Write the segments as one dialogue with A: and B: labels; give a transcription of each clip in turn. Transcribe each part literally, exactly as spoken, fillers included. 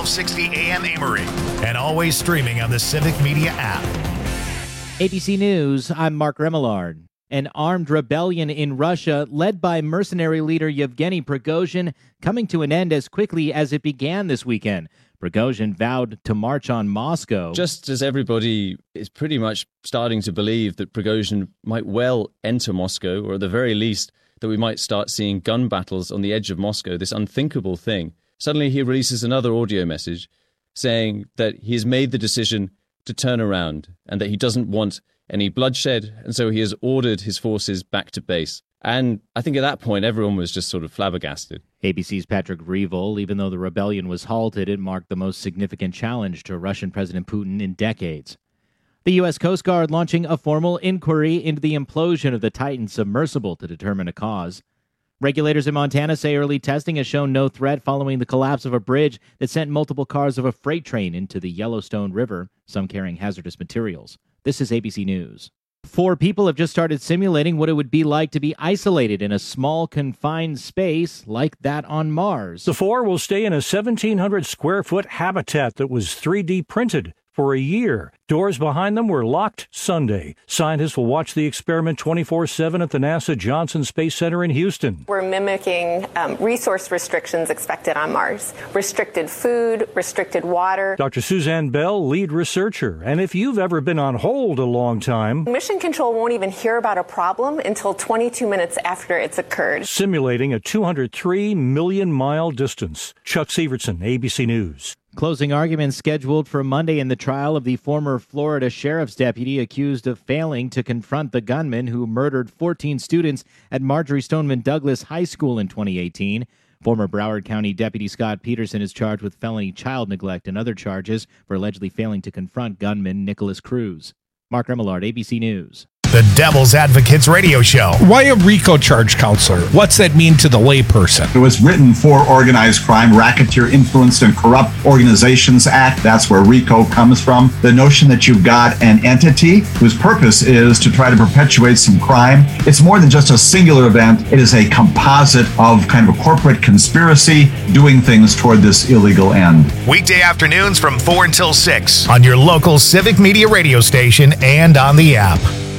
A: twelve sixty A M Amory, and always streaming on the Civic Media app.
B: A B C News, I'm Mark Remillard. An armed rebellion in Russia, led by mercenary leader Yevgeny Prigozhin, coming to an end as quickly as it began this weekend. Prigozhin vowed to march on Moscow.
C: Just as everybody is pretty much starting to believe that Prigozhin might well enter Moscow, or at the very least that we might start seeing gun battles on the edge of Moscow, this unthinkable thing, suddenly he releases another audio message saying that he has made the decision to turn around and that he doesn't want any bloodshed, and so he has ordered his forces back to base. And I think at that point, everyone was just sort of flabbergasted.
B: A B C's Patrick Reevell, even though the rebellion was halted, it marked the most significant challenge to Russian President Putin in decades. The U S Coast Guard launching a formal inquiry into the implosion of the Titan submersible to determine a cause. Regulators in Montana say early testing has shown no threat following the collapse of a bridge that sent multiple cars of a freight train into the Yellowstone River, some carrying hazardous materials. This is A B C News. Four people have just started simulating what it would be like to be isolated in a small, confined space like that on Mars.
D: The four will stay in a seventeen hundred square foot habitat that was three D printed for a year. Doors behind them were locked Sunday. Scientists will watch the experiment twenty-four seven at the NASA Johnson Space Center in Houston.
E: We're mimicking um, resource restrictions expected on Mars. Restricted food, restricted water.
D: Doctor Suzanne Bell, lead researcher. And if you've ever been on hold a long time,
E: Mission Control won't even hear about a problem until twenty-two minutes after it's occurred.
D: Simulating a two hundred three million mile distance. Chuck Severson, A B C News.
B: Closing arguments scheduled for Monday in the trial of the former Florida sheriff's deputy accused of failing to confront the gunman who murdered fourteen students at Marjorie Stoneman Douglas High School in twenty eighteen. Former Broward County Deputy Scott Peterson is charged with felony child neglect and other charges for allegedly failing to confront gunman Nicholas Cruz. Mark Remillard, A B C News.
A: The Devil's Advocates Radio Show.
F: Why a RICO charge, counselor? What's that mean to the layperson?
G: It was written for Organized Crime, Racketeer Influenced and Corrupt Organizations Act. That's where RICO comes from. The notion that you've got an entity whose purpose is to try to perpetuate some crime. It's more than just a singular event. It is a composite of kind of a corporate conspiracy doing things toward this illegal end.
A: Weekday afternoons from four until six on your local Civic Media radio station and on the app.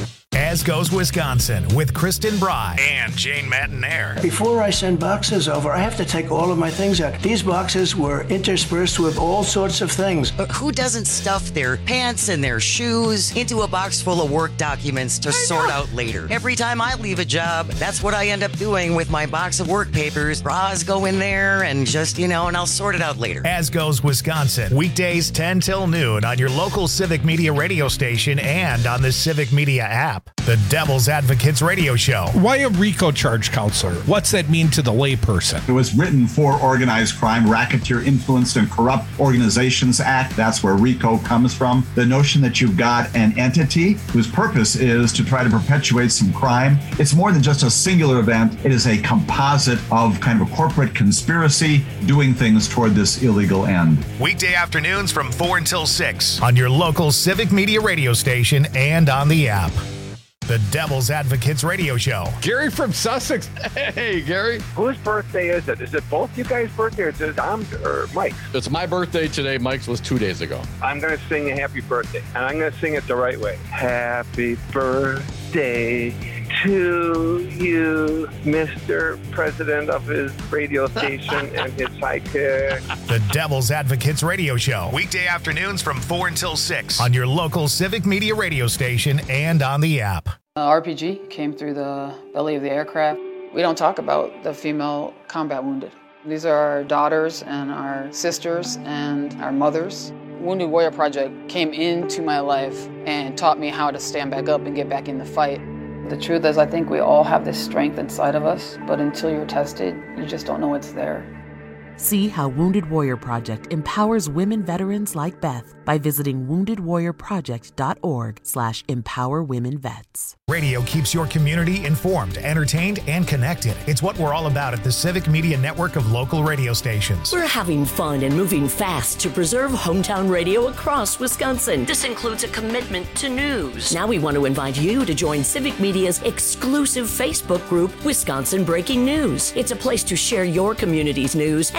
A: As Goes Wisconsin with Kristen Bry and Jane Mattinaire.
H: Before I send boxes over, I have to take all of my things out. These boxes were interspersed with all sorts of things.
I: But who doesn't stuff their pants and their shoes into a box full of work documents to sort out later? Every time I leave a job, that's what I end up doing with my box of work papers. Bras go in there and just, you know, and I'll sort it out later.
A: As Goes Wisconsin, weekdays ten till noon on your local Civic Media radio station and on the Civic Media app. The Devil's Advocates Radio Show.
F: Why a RICO charge, counselor? What's that mean to the layperson?
G: It was written for Organized Crime, Racketeer Influenced and Corrupt Organizations Act. That's where RICO comes from. The notion that you've got an entity whose purpose is to try to perpetuate some crime. It's more than just a singular event. It is a composite of kind of a corporate conspiracy doing things toward this illegal end.
A: Weekday afternoons from four until six on your local Civic Media radio station and on the app. The Devil's Advocates Radio Show.
F: Gary from Sussex. Hey, Gary.
J: Whose birthday is it? Is it both you guys' birthday or is it Dom's or Mike's?
K: It's my birthday today. Mike's was two days ago.
J: I'm going to sing a happy birthday, and I'm going to sing it the right way. Happy birthday to you, Mister President of his radio station and his sidekick.
A: The Devil's Advocates Radio Show. Weekday afternoons from four until six on your local Civic Media radio station and on the app.
L: Uh, R P G came through the belly of the aircraft. We don't talk about the female combat wounded. These are our daughters and our sisters and our mothers. Wounded Warrior Project came into my life and taught me how to stand back up and get back in the fight. The truth is, I think we all have this strength inside of us, but until you're tested, you just don't know it's there.
M: See how Wounded Warrior Project empowers women veterans like Beth by visiting wounded warrior project dot org slash empower women vets.
A: Radio keeps your community informed, entertained, and connected. It's what we're all about at the Civic Media network of local radio stations.
N: We're having fun and moving fast to preserve hometown radio across Wisconsin. This includes a commitment to news. Now we want to invite you to join Civic Media's exclusive Facebook group, Wisconsin Breaking News. It's a place to share your community's news and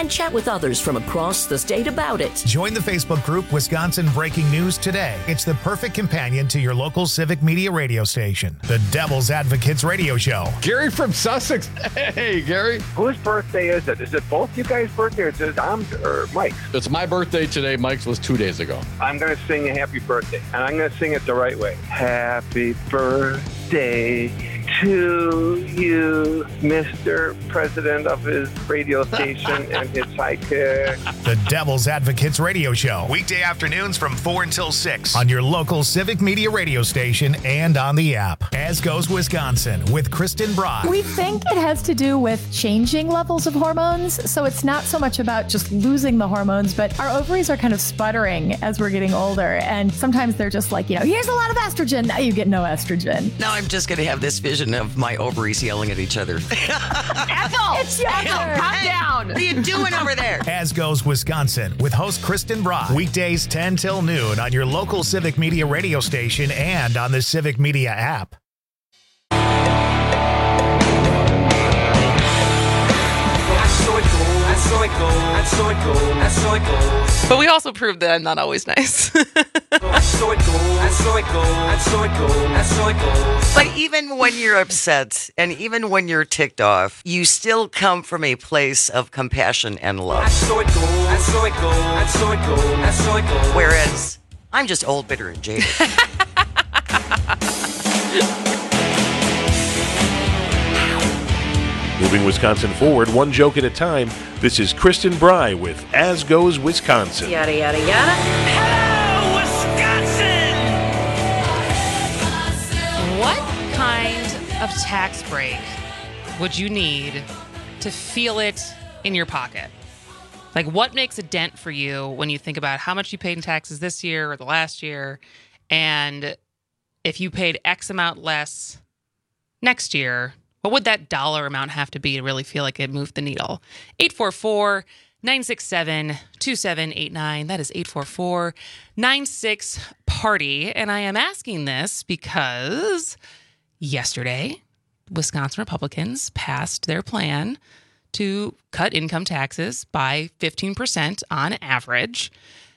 N: and chat with others from across the state about it.
A: Join the Facebook group Wisconsin Breaking News Today. It's the perfect companion to your local civic media radio station, the Devil's Advocates Radio Show.
K: Gary from Sussex. Hey, Gary.
J: Whose birthday is it? Is it both you guys' birthday or is it um, or Mike's?
K: It's my birthday today. Mike's was two days ago.
J: I'm going to sing a happy birthday, and I'm going to sing it the right way. Happy birthday to you, Mister President of his radio station and his sidekick.
A: The Devil's Advocates Radio Show. Weekday afternoons from four until six on your local civic media radio station and on the app. As Goes Wisconsin with Kristen Bry.
O: We think it has to do with changing levels of hormones. So it's not so much about just losing the hormones, but our ovaries are kind of sputtering as we're getting older. And sometimes they're just like, you know, here's a lot of estrogen. Now you get no estrogen.
I: Now I'm just going to have this vision of my ovaries yelling at each other.
O: Ethel! It's younger!
I: Calm down! What are you doing over there?
A: As Goes Wisconsin with host Kristen Bry. Weekdays ten till noon on your local civic media radio station and on the Civic Media app.
P: But we also proved that I'm not always nice.
I: But even when you're upset and even when you're ticked off, you still come from a place of compassion and love. Whereas I'm just old, bitter, and jaded.
Q: Moving Wisconsin forward, one joke at a time. This is Kristen Bry with As Goes Wisconsin.
P: Yada, yada, yada. Hello, Wisconsin! What kind of tax break would you need to feel it in your pocket? Like, what makes a dent for you when you think about how much you paid in taxes this year or the last year? And if you paid X amount less next year, what would that dollar amount have to be to really feel like it moved the needle? eight four four, nine six seven, two seven eight nine. That is eight four four, nine six, party. And I am asking this because yesterday, Wisconsin Republicans passed their plan to cut income taxes by fifteen percent on average.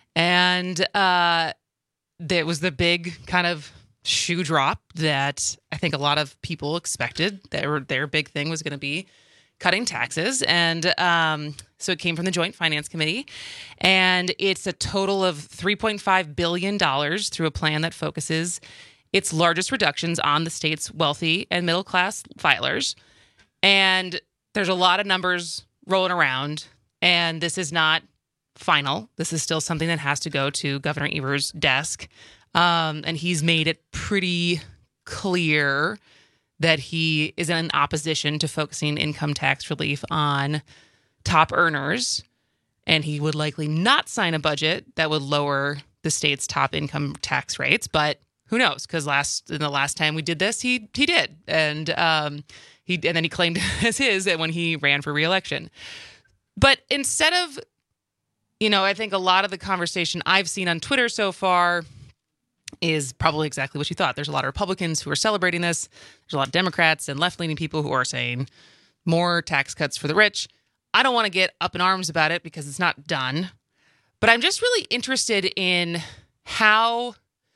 P: And uh, there was the big kind of shoe drop that I think a lot of people expected. Their their big thing was going to be cutting taxes. And um, so it came from the Joint Finance Committee. And it's a total of three point five billion dollars through a plan that focuses its largest reductions on the state's wealthy and middle-class filers. And there's a lot of numbers rolling around. And this is not final. This is still something that has to go to Governor Evers' desk. Um, and he's made it pretty clear that he is in opposition to focusing income tax relief on top earners. And he would likely not sign a budget that would lower the state's top income tax rates. But who knows? Because last in the last time we did this, he he did. And um, he and then he claimed it as his when he ran for re-election. But instead of, you know, I think a lot of the conversation I've seen on Twitter so far is probably exactly what you thought. There's a lot of Republicans who are celebrating this. There's a lot of Democrats and left-leaning people who are saying more tax cuts for the rich. I don't want to get up in arms about it because it's not done. But I'm just really interested in how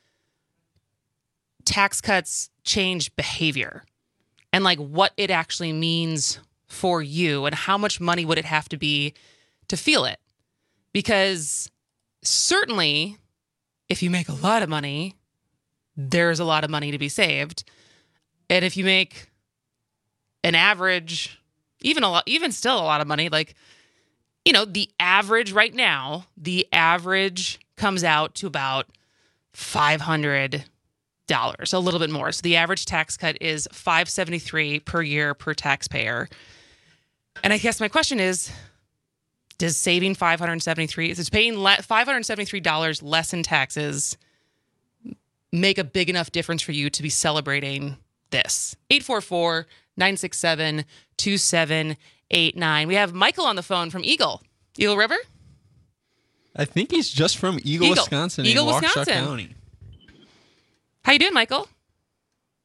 P: tax cuts change behavior and like what it actually means for you and how much money would it have to be to feel it. Because certainly if you make a lot of money, there's a lot of money to be saved. And if you make an average, even a lot, even still a lot of money, like, you know, the average right now, the average comes out to about five hundred dollars, a little bit more. So the average tax cut is five hundred seventy-three dollars per year per taxpayer. And I guess my question is, does saving five hundred seventy-three dollars, is paying le- five hundred seventy-three dollars less in taxes make a big enough difference for you to be celebrating this? eight four four, nine six seven, two seven eight nine. We have Michael on the phone from Eagle. Eagle River?
R: I think he's just from Eagle,
P: Eagle.
R: Wisconsin
P: Eagle,
R: in Waukesha
P: Wisconsin.
R: County.
P: How you doing, Michael?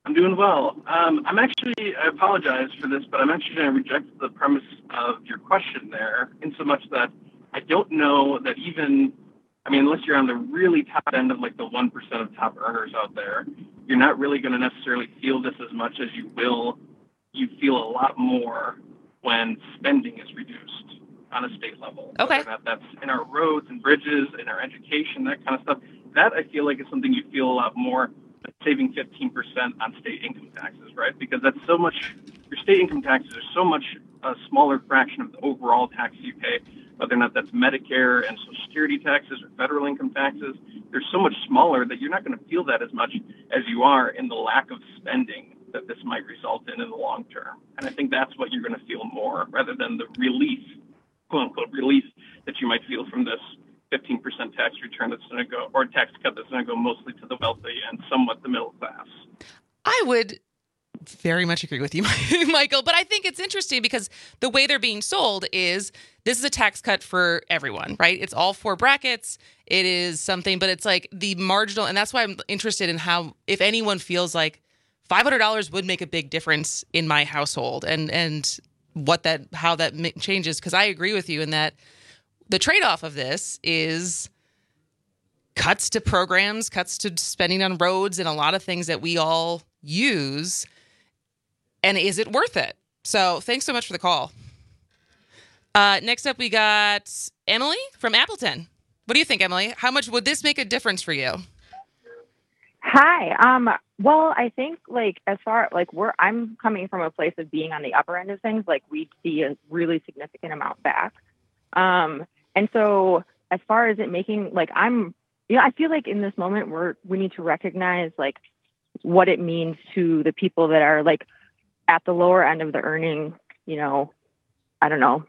S: I'm doing well. Um, I'm actually, I apologize for this, but I'm actually going to reject the premise of your question there, in so much that I don't know that even, I mean, unless you're on the really top end of like the one percent of top earners out there, you're not really going to necessarily feel this as much as you will. You feel a lot more when spending is reduced on a state level.
P: Okay.
S: Whether or not that's in our roads and bridges, in our education, that kind of stuff. That I feel like is something you feel a lot more than saving fifteen percent on state income taxes, right? Because that's so much, your state income taxes are so much a smaller fraction of the overall taxes you pay, whether or not that's Medicare and Social Security taxes or federal income taxes. They're so much smaller that you're not going to feel that as much as you are in the lack of spending that this might result in in the long term. And I think that's what you're going to feel more, rather than the relief, quote unquote, relief that you might feel from this fifteen percent tax return that's going to go, or tax cut that's going to go mostly to the wealthy and somewhat the middle class.
P: I would very much agree with you, Michael, but I think it's interesting because the way they're being sold is this is a tax cut for everyone, right? It's all four brackets. It is something, but it's like the marginal, and that's why I'm interested in how, if anyone feels like five hundred dollars would make a big difference in my household, and and what that, how that changes, because I agree with you in that the trade-off of this is cuts to programs, cuts to spending on roads, and a lot of things that we all use. And is it worth it? So thanks so much for the call. Uh, next up, we got Emily from Appleton. What do you think, Emily? How much would this make a difference for you?
T: Hi. Um, well, I think like as far like we're I'm coming from a place of being on the upper end of things, like we see a really significant amount back. Um, and so as far as it making like I'm you know, I feel like in this moment we're we need to recognize like what it means to the people that are like at the lower end of the earning, you know, I don't know,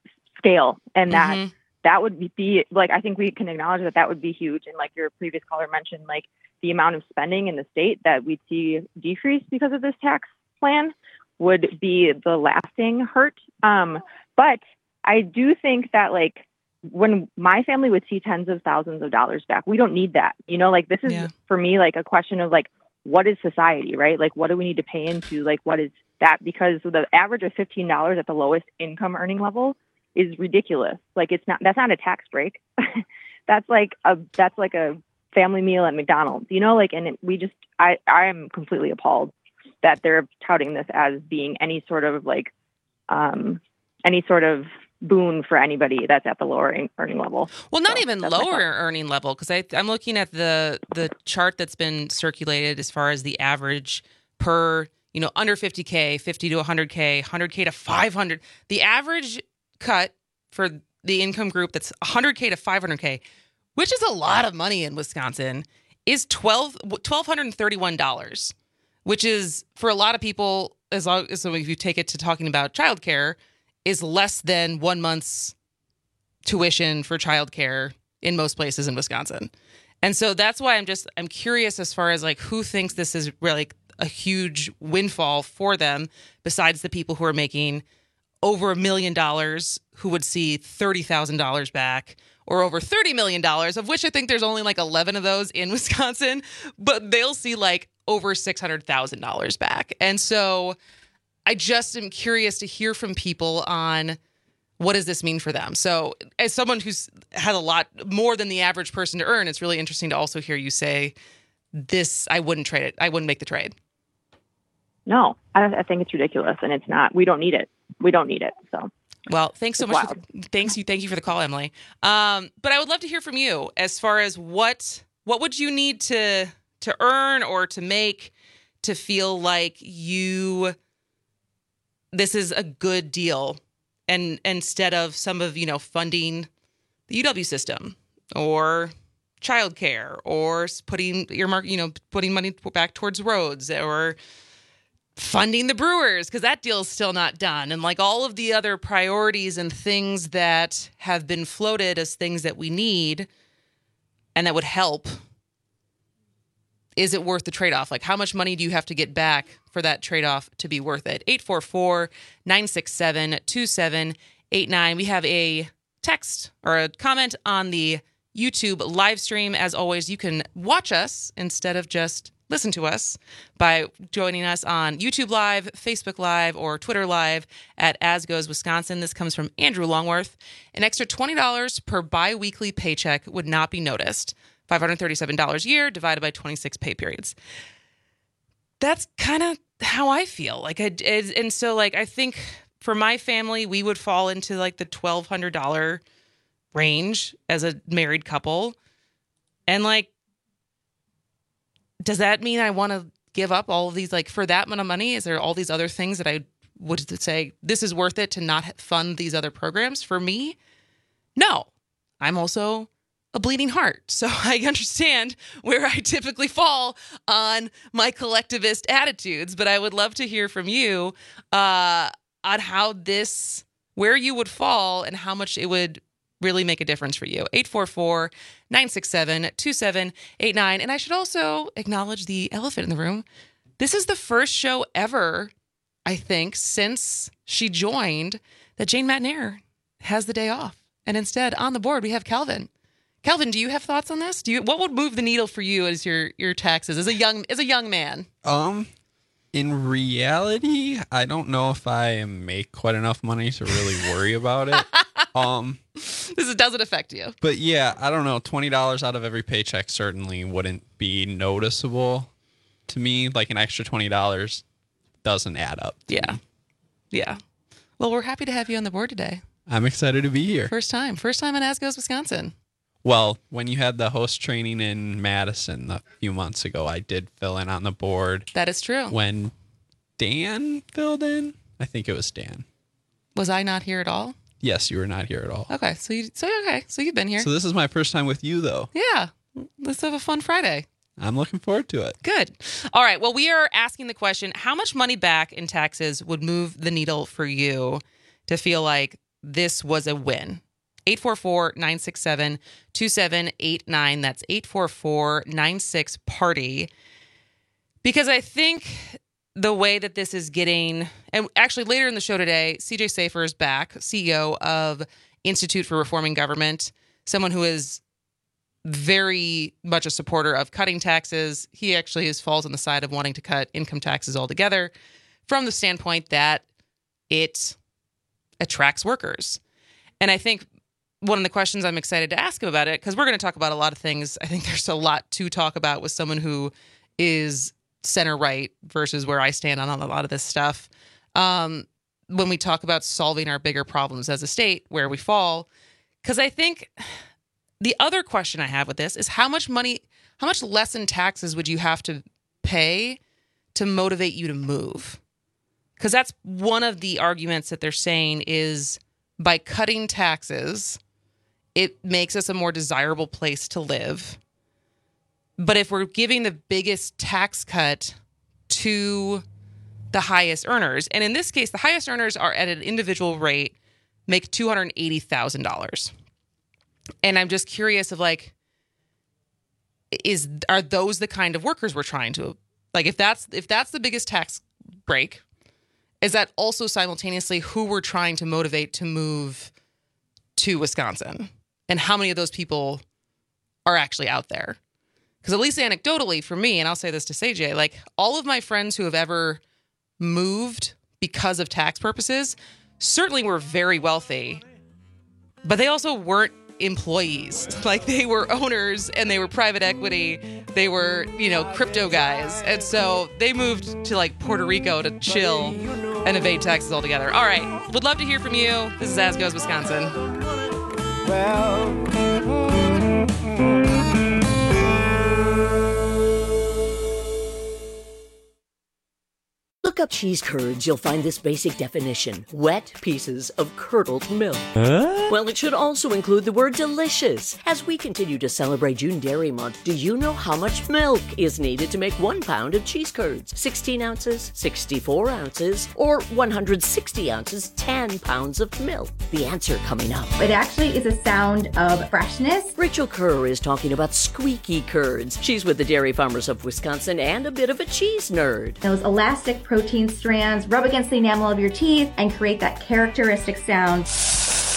T: scale. And that mm-hmm. that would be like, I think we can acknowledge that that would be huge. And like your previous caller mentioned, like the amount of spending in the state that we'd see decrease because of this tax plan would be the lasting hurt. Um, but I do think that like when my family would see tens of thousands of dollars back, we don't need that. You know, like this is yeah. for me, like a question of like, what is society, right? Like, what do we need to pay into? Like, what is that? Because the average of fifteen dollars at the lowest income earning level is ridiculous. Like, it's not, that's not a tax break. that's like a, that's like a family meal at McDonald's, you know, like, and it, we just, I, I am completely appalled that they're touting this as being any sort of like, um, any sort of boon for anybody that's at the lower earning level.
P: Well, not
T: so
P: even lower earning level, because I'm looking at the the chart that's been circulated as far as the average per, you know, under fifty K, fifty to one hundred K, one hundred K to five hundred. The average cut for the income group that's one hundred K to five hundred K, which is a lot of money in Wisconsin, is twelve one thousand two hundred thirty-one dollars, which is for a lot of people, as long as so if you take it to talking about childcare, is less than one month's tuition for childcare in most places in Wisconsin. And so that's why I'm just, I'm curious as far as like who thinks this is really a huge windfall for them besides the people who are making over a million dollars who would see thirty thousand dollars back, or over thirty million dollars, of which I think there's only like eleven of those in Wisconsin, but they'll see like over six hundred thousand dollars back. And so I just am curious to hear from people on what does this mean for them. So as someone who's had a lot more than the average person to earn, it's really interesting to also hear you say this, I wouldn't trade it. I wouldn't make the trade.
T: No, I, I think it's ridiculous, and it's not. We don't need it. We don't need it. So,
P: well, thanks so
T: it's
P: much.
T: Wild.
P: For, thanks you. Thank you for the call, Emily. Um, but I would love to hear from you as far as what what would you need to to earn or to make to feel like you this is a good deal, and instead of some of, you know, funding the U W system or childcare or putting your mark, you know, putting money back towards roads or funding the Brewers, because that deal is still not done. And like all of the other priorities and things that have been floated as things that we need and that would help. Is it worth the trade-off? Like, how much money do you have to get back for that trade-off to be worth it? eight four four, nine six seven, two seven eight nine. We have a text or a comment on the YouTube live stream. As always, you can watch us instead of just listen to us by joining us on YouTube Live, Facebook Live, or Twitter Live at As Goes Wisconsin. This comes from Andrew Longworth. An extra twenty dollars per biweekly paycheck would not be noticed. five hundred thirty-seven dollars a year divided by twenty-six pay periods. That's kind of how I feel. Like, I, and so like, I think for my family, we would fall into like the twelve hundred dollars range as a married couple. And like, does that mean I want to give up all of these, like, for that amount of money? Is there all these other things that I would say this is worth it to not fund these other programs for me? No, I'm also a bleeding heart. So I understand where I typically fall on my collectivist attitudes, but I would love to hear from you uh, on how this, where you would fall and how much it would really make a difference for you. eight four four, nine six seven, two seven eight nine. And I should also acknowledge the elephant in the room. This is the first show ever, I think, since she joined that Jane Matenaer has the day off. And instead, on the board, we have Calvin. Calvin, do you have thoughts on this? Do you, what would move the needle for you as your your taxes as a young as a young man?
R: Um, in reality, I don't know if I make quite enough money to really worry about it. Um,
P: this is, doesn't affect you.
R: But yeah, I don't know. twenty dollars out of every paycheck certainly wouldn't be noticeable to me. Like an extra twenty dollars doesn't add up.
P: Yeah.
R: Me.
P: Yeah. Well, we're happy to have you on the board today.
R: I'm excited to be here.
P: First time. First time in As Goes Wisconsin.
R: Well, when you had the host training in Madison a few months ago, I did fill in on the board.
P: That is true.
R: When Dan filled in, I think it was Dan.
P: Was I not here at all?
R: Yes, you were not here at all.
P: Okay, so you so okay, so you've been here.
R: So this is my first time with you, though.
P: Yeah, let's have a fun Friday.
R: I'm looking forward to it.
P: Good. All right. Well, we are asking the question: how much money back in taxes would move the needle for you to feel like this was a win? eight four four, nine six seven, two seven eight nine. That's eight four four, nine six, party. Because I think the way that this is getting, and actually later in the show today, C J Safer is back, C E O of Institute for Reforming Government, someone who is very much a supporter of cutting taxes. He actually is, falls on the side of wanting to cut income taxes altogether from the standpoint that it attracts workers. And I think one of the questions I'm excited to ask him about it, because we're going to talk about a lot of things. I think there's a lot to talk about with someone who is center right versus where I stand on a lot of this stuff. Um, when we talk about solving our bigger problems as a state, where we fall, because I think the other question I have with this is how much money, how much less in taxes would you have to pay to motivate you to move? Because that's one of the arguments that they're saying is by cutting taxes, it makes us a more desirable place to live. But if we're giving the biggest tax cut to the highest earners, and in this case, the highest earners are at an individual rate, make two hundred eighty thousand dollars. And I'm just curious of like, is are those the kind of workers we're trying to, like, if that's if that's the biggest tax break, is that also simultaneously who we're trying to motivate to move to Wisconsin? And how many of those people are actually out there? Because at least anecdotally for me, and I'll say this to C J, like all of my friends who have ever moved because of tax purposes certainly were very wealthy, but they also weren't employees. Like they were owners and they were private equity. They were, you know, crypto guys. And so they moved to like Puerto Rico to chill and evade taxes altogether. All right. Would love to hear from you. This is As Goes Wisconsin. Well,
N: look up cheese curds, you'll find this basic definition: wet pieces of curdled milk.
D: Huh?
N: Well, it should also include the word delicious. As we continue to celebrate June Dairy Month, do you know how much milk is needed to make one pound of cheese curds? sixteen ounces, sixty-four ounces, or one hundred sixty ounces, ten pounds of milk? The answer coming up.
U: It actually is a sound of freshness.
N: Rachel Kerr is talking about squeaky curds. She's with the Dairy Farmers of Wisconsin and a bit of a cheese nerd.
U: Those elastic protein strands rub against the enamel of your teeth and create that characteristic sound.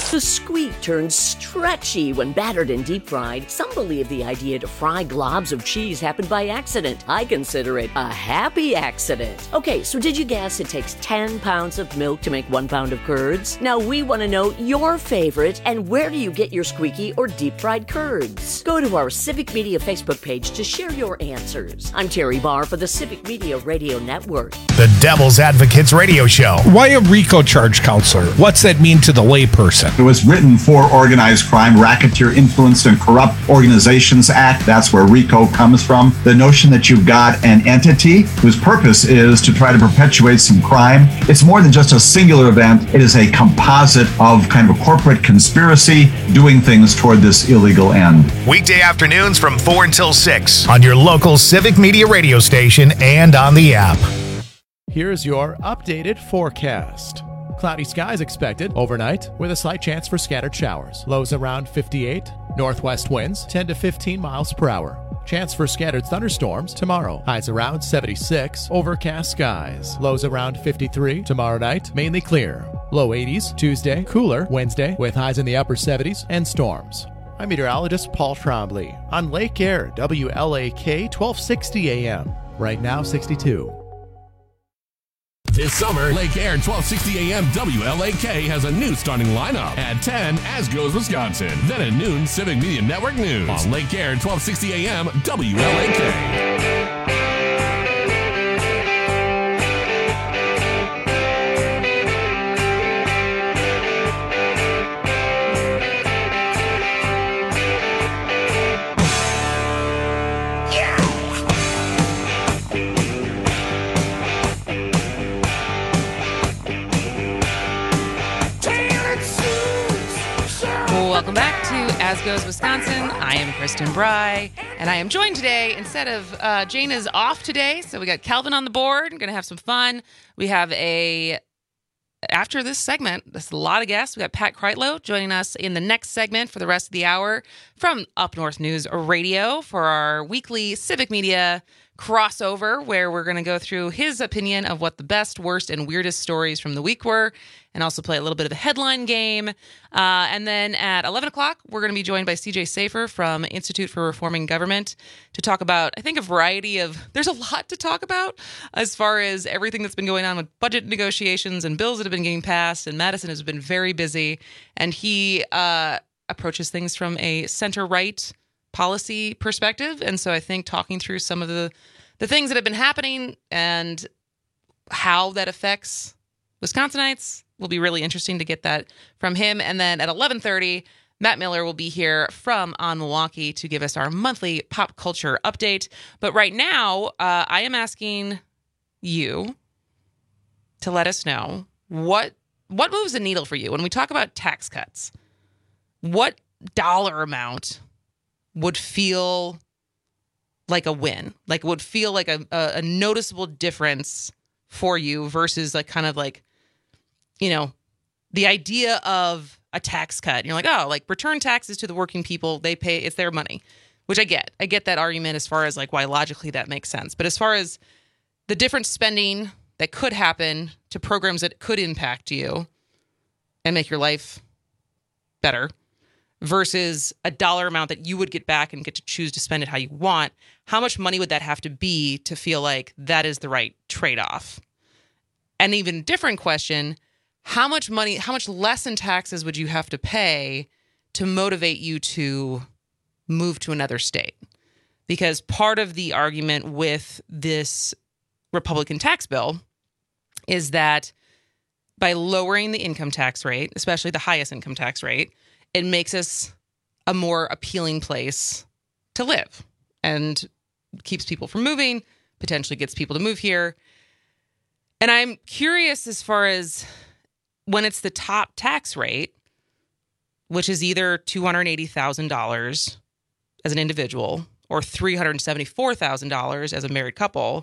N: The squeak turns stretchy when battered and deep fried. Some believe the idea to fry globs of cheese happened by accident. I consider it a happy accident. Okay, so did you guess it takes ten pounds of milk to make one pound of curds? Now we want to know your favorite and where do you get your squeaky or deep fried curds? Go to our Civic Media Facebook page to share your answers. I'm Terry Barr for the Civic Media Radio Network.
A: The Devil's Advocates Radio Show.
F: Why a RICO charge, counselor? What's that mean to the layperson?
G: It was written for Organized Crime, Racketeer Influenced and Corrupt Organizations Act. That's where RICO comes from. The notion that you've got an entity whose purpose is to try to perpetuate some crime. It's more than just a singular event. It is a composite of kind of a corporate conspiracy doing things toward this illegal end.
A: Weekday afternoons from four until six on your local Civic Media radio station and on the app.
C: Here's your updated forecast. Cloudy skies expected overnight with a slight chance for scattered showers. Lows around fifty-eight. Northwest winds ten to fifteen miles per hour. Chance for scattered thunderstorms tomorrow. Highs around seventy-six. Overcast skies. Lows around fifty-three. Tomorrow night, mainly clear. Low eighties. Tuesday, cooler. Wednesday, with highs in the upper seventies and storms. I'm meteorologist Paul Trombley on Lake Air, W L A K twelve sixty A M. Right now, sixty-two.
V: This summer, Lake Air twelve sixty A M W L A K has a new starting lineup. At ten, As Goes Wisconsin. Then at noon, Civic Media Network News. On Lake Air twelve sixty A M W L A K.
P: Welcome back to As Goes Wisconsin. I am Kristen Bry, and I am joined today, instead of uh, Jane is off today, so we got Calvin on the board. We're going to have some fun. We have a, after this segment, there's a lot of guests. We got Pat Kreitlow joining us in the next segment for the rest of the hour from Up North News Radio for our weekly Civic Media crossover, where we're going to go through his opinion of what the best, worst, and weirdest stories from the week were, and also play a little bit of a headline game. Uh, and then at eleven o'clock, we're going to be joined by C J Safer from Institute for Reforming Government to talk about, I think, a variety of, there's a lot to talk about as far as everything that's been going on with budget negotiations and bills that have been getting passed, and Madison has been very busy, and he uh, approaches things from a center-right policy perspective. And so I think talking through some of the, the things that have been happening and how that affects Wisconsinites will be really interesting to get that from him. And then at eleven thirty, Matt Miller will be here from On Milwaukee to give us our monthly pop culture update. But right now, uh, I am asking you to let us know what what moves the needle for you when we talk about tax cuts. What dollar amount would feel like a win, like would feel like a, a, a noticeable difference for you versus like kind of like, you know, the idea of a tax cut. And you're like, oh, like return taxes to the working people. They pay, it's their money, which I get. I get that argument as far as like why logically that makes sense. But as far as the different spending that could happen to programs that could impact you and make your life better, versus a dollar amount that you would get back and get to choose to spend it how you want, how much money would that have to be to feel like that is the right trade-off? An even different question, how much money, how much less in taxes would you have to pay to motivate you to move to another state? Because part of the argument with this Republican tax bill is that by lowering the income tax rate, especially the highest income tax rate, it makes us a more appealing place to live and keeps people from moving, potentially gets people to move here. And I'm curious as far as when it's the top tax rate, which is either two hundred eighty thousand dollars as an individual or three hundred seventy-four thousand dollars as a married couple,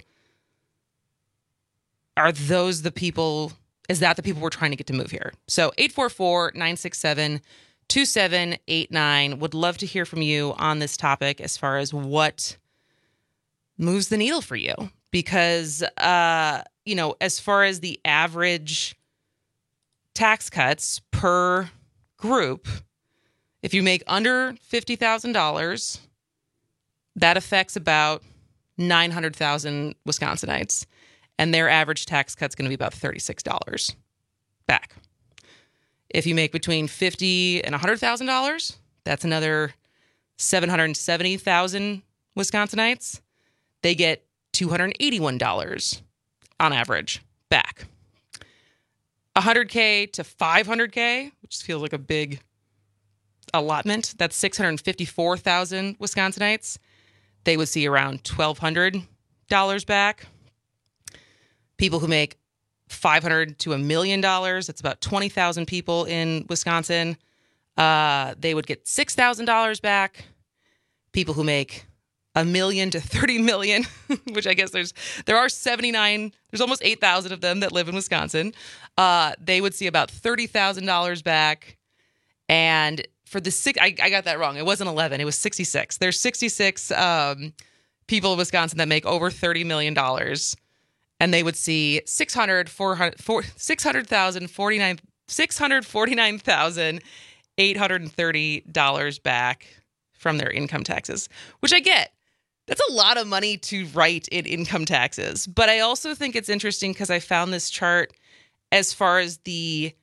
P: are those the people, is that the people we're trying to get to move here? So eight four four, nine six seven, two seven eight nine. Would love to hear from you on this topic as far as what moves the needle for you. Because, uh, you know, as far as the average tax cuts per group, if you make under fifty thousand dollars, that affects about nine hundred thousand Wisconsinites, and their average tax cut's going to be about thirty-six dollars back. If you make between fifty thousand dollars and one hundred thousand dollars, that's another seven hundred seventy thousand Wisconsinites. They get two hundred eighty-one dollars on average back. one hundred K to five hundred K, which feels like a big allotment, that's six hundred fifty-four thousand Wisconsinites. They would see around twelve hundred dollars back. People who make five hundred to a million dollars, that's about twenty thousand people in Wisconsin. Uh, they would get six thousand dollars back. People who make a million to thirty million, which I guess there's, there are seventy-nine, there's almost eight thousand of them that live in Wisconsin. Uh, they would see about thirty thousand dollars back. And for the six, I, I got that wrong. It wasn't eleven, it was sixty-six. There's sixty-six um, people in Wisconsin that make over thirty million dollars. And they would see six hundred, four hundred, six hundred thousand, forty-nine, six hundred forty-nine thousand eight hundred thirty dollars back from their income taxes, which I get. That's a lot of money to write in income taxes. But I also think it's interesting because I found this chart as far as the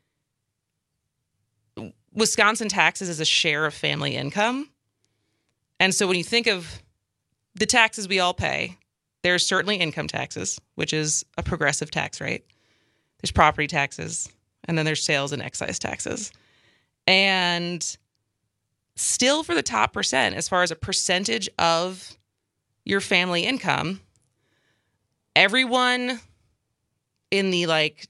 P: Wisconsin taxes as a share of family income. And so when you think of the taxes we all pay, there's certainly income taxes, which is a progressive tax rate. There's property taxes, and then there's sales and excise taxes. And still for the top percent, as far as a percentage of your family income, everyone in the like,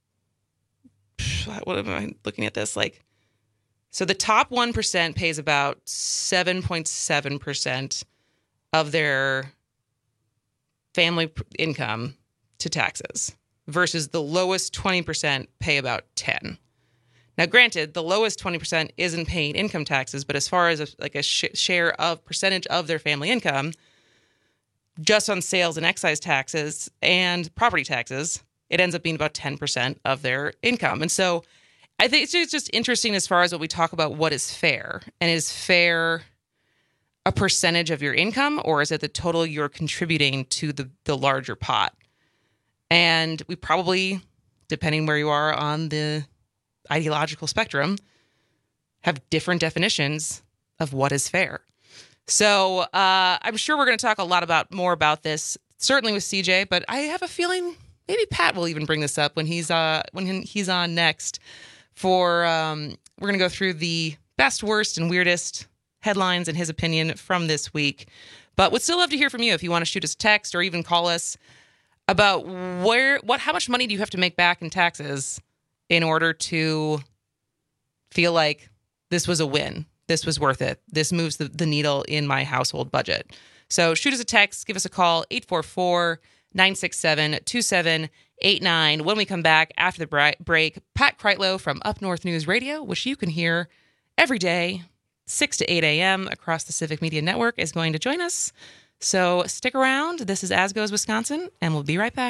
P: what am I looking at this? Like, so the top one percent pays about seven point seven percent of their family income to taxes versus the lowest twenty percent pay about ten. Now, granted, the lowest twenty percent isn't paying income taxes, but as far as a, like a sh- share of percentage of their family income, just on sales and excise taxes and property taxes, it ends up being about ten percent of their income. And so I think it's just, just interesting as far as what we talk about what is fair. And is fair a percentage of your income, or is it the total you're contributing to the, the larger pot? And we probably, depending where you are on the ideological spectrum, have different definitions of what is fair. So uh, I'm sure we're going to talk a lot about more about this, certainly with C J, but I have a feeling maybe Pat will even bring this up when he's uh, when he's on next. For um, we're going to go through the best, worst, and weirdest headlines in his opinion from this week. But would still love to hear from you if you want to shoot us a text or even call us about where, what, how much money do you have to make back in taxes in order to feel like this was a win, this was worth it, this moves the, the needle in my household budget. So shoot us a text, give us a call, eight four four, nine six seven, two seven eight nine. When we come back after the break, Pat Kreitlow from Up North News Radio, which you can hear every day, six to eight a.m. across the Civic Media Network, is going to join us. So stick around. This is As Goes Wisconsin, and we'll be right back.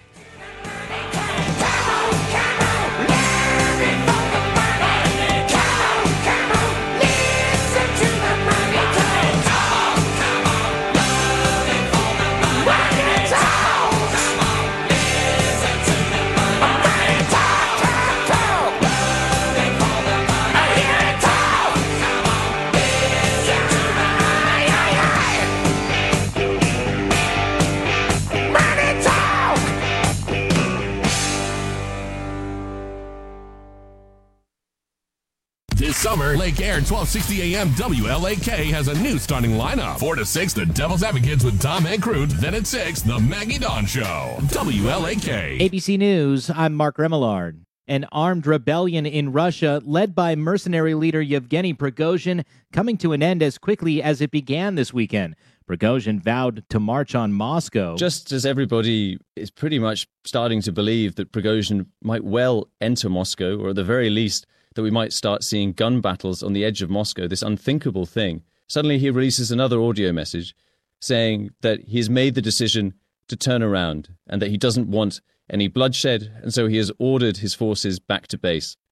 V: This summer, Lake Air twelve sixty A M W L A K has a new starting lineup. four to six, the Devil's Advocates with Tom Ancrute. Then at six, the Maggie Dawn Show. W L A K.
B: A B C News, I'm Mark Remillard. An armed rebellion in Russia, led by mercenary leader Yevgeny Prigozhin, coming to an end as quickly as it began this weekend. Prigozhin vowed to march on Moscow.
E: Just as everybody is pretty much starting to believe that Prigozhin might well enter Moscow, or at the very least that we might start seeing gun battles on the edge of Moscow, this unthinkable thing, suddenly he releases another audio message saying that he has made the decision to turn around and that he doesn't want any bloodshed, and so he has ordered his forces back to base.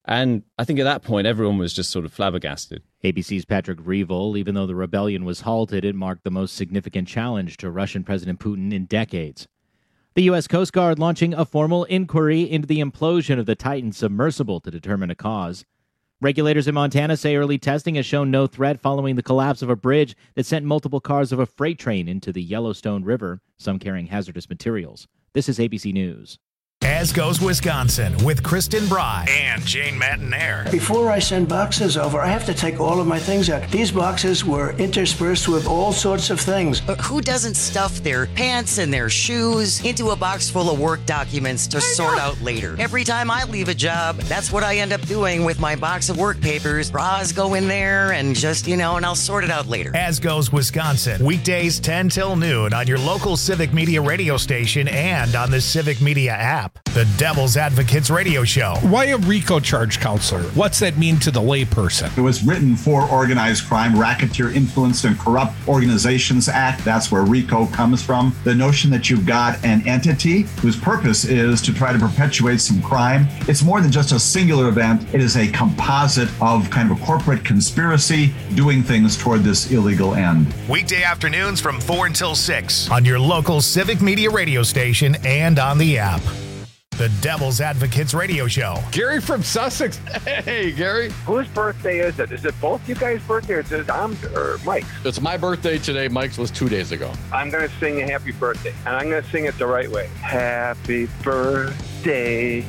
E: And I think at that point, everyone was just sort of flabbergasted.
B: A B C's Patrick Reevell, even though the rebellion was halted, it marked the most significant challenge to Russian President Putin in decades. The U S Coast Guard launching a formal inquiry into the implosion of the Titan submersible to determine a cause. Regulators in Montana say early testing has shown no threat following the collapse of a bridge that sent multiple cars of a freight train into the Yellowstone River, some carrying hazardous materials. This is A B C News.
A: As Goes Wisconsin with Kristen Bry and Jane Mattenair.
H: Before I send boxes over, I have to take all of my things out. These boxes were interspersed with all sorts of things.
I: But who doesn't stuff their pants and their shoes into a box full of work documents to sort out later? Every time I leave a job, that's what I end up doing with my box of work papers. Bras go in there and just, you know, and I'll sort it out later.
A: As Goes Wisconsin, weekdays ten till noon on your local Civic Media radio station and on the Civic Media app. The Devil's Advocates Radio Show.
F: Why a RICO charge, counselor? What's that mean to the layperson?
G: It was written for Organized Crime, Racketeer Influenced and Corrupt Organizations Act. That's where RICO comes from. The notion that you've got an entity whose purpose is to try to perpetuate some crime. It's more than just a singular event. It is a composite of kind of a corporate conspiracy doing things toward this illegal end.
A: Weekday afternoons from four until six on your local Civic Media radio station and on the app. The Devil's Advocates Radio Show.
K: Gary from Sussex. Hey, Gary.
J: Whose birthday is it? Is it both you guys' birthday or is it Tom's or Mike's?
K: It's my birthday today. Mike's was two days ago.
J: I'm going to sing a happy birthday, and I'm going to sing it the right way. Happy birthday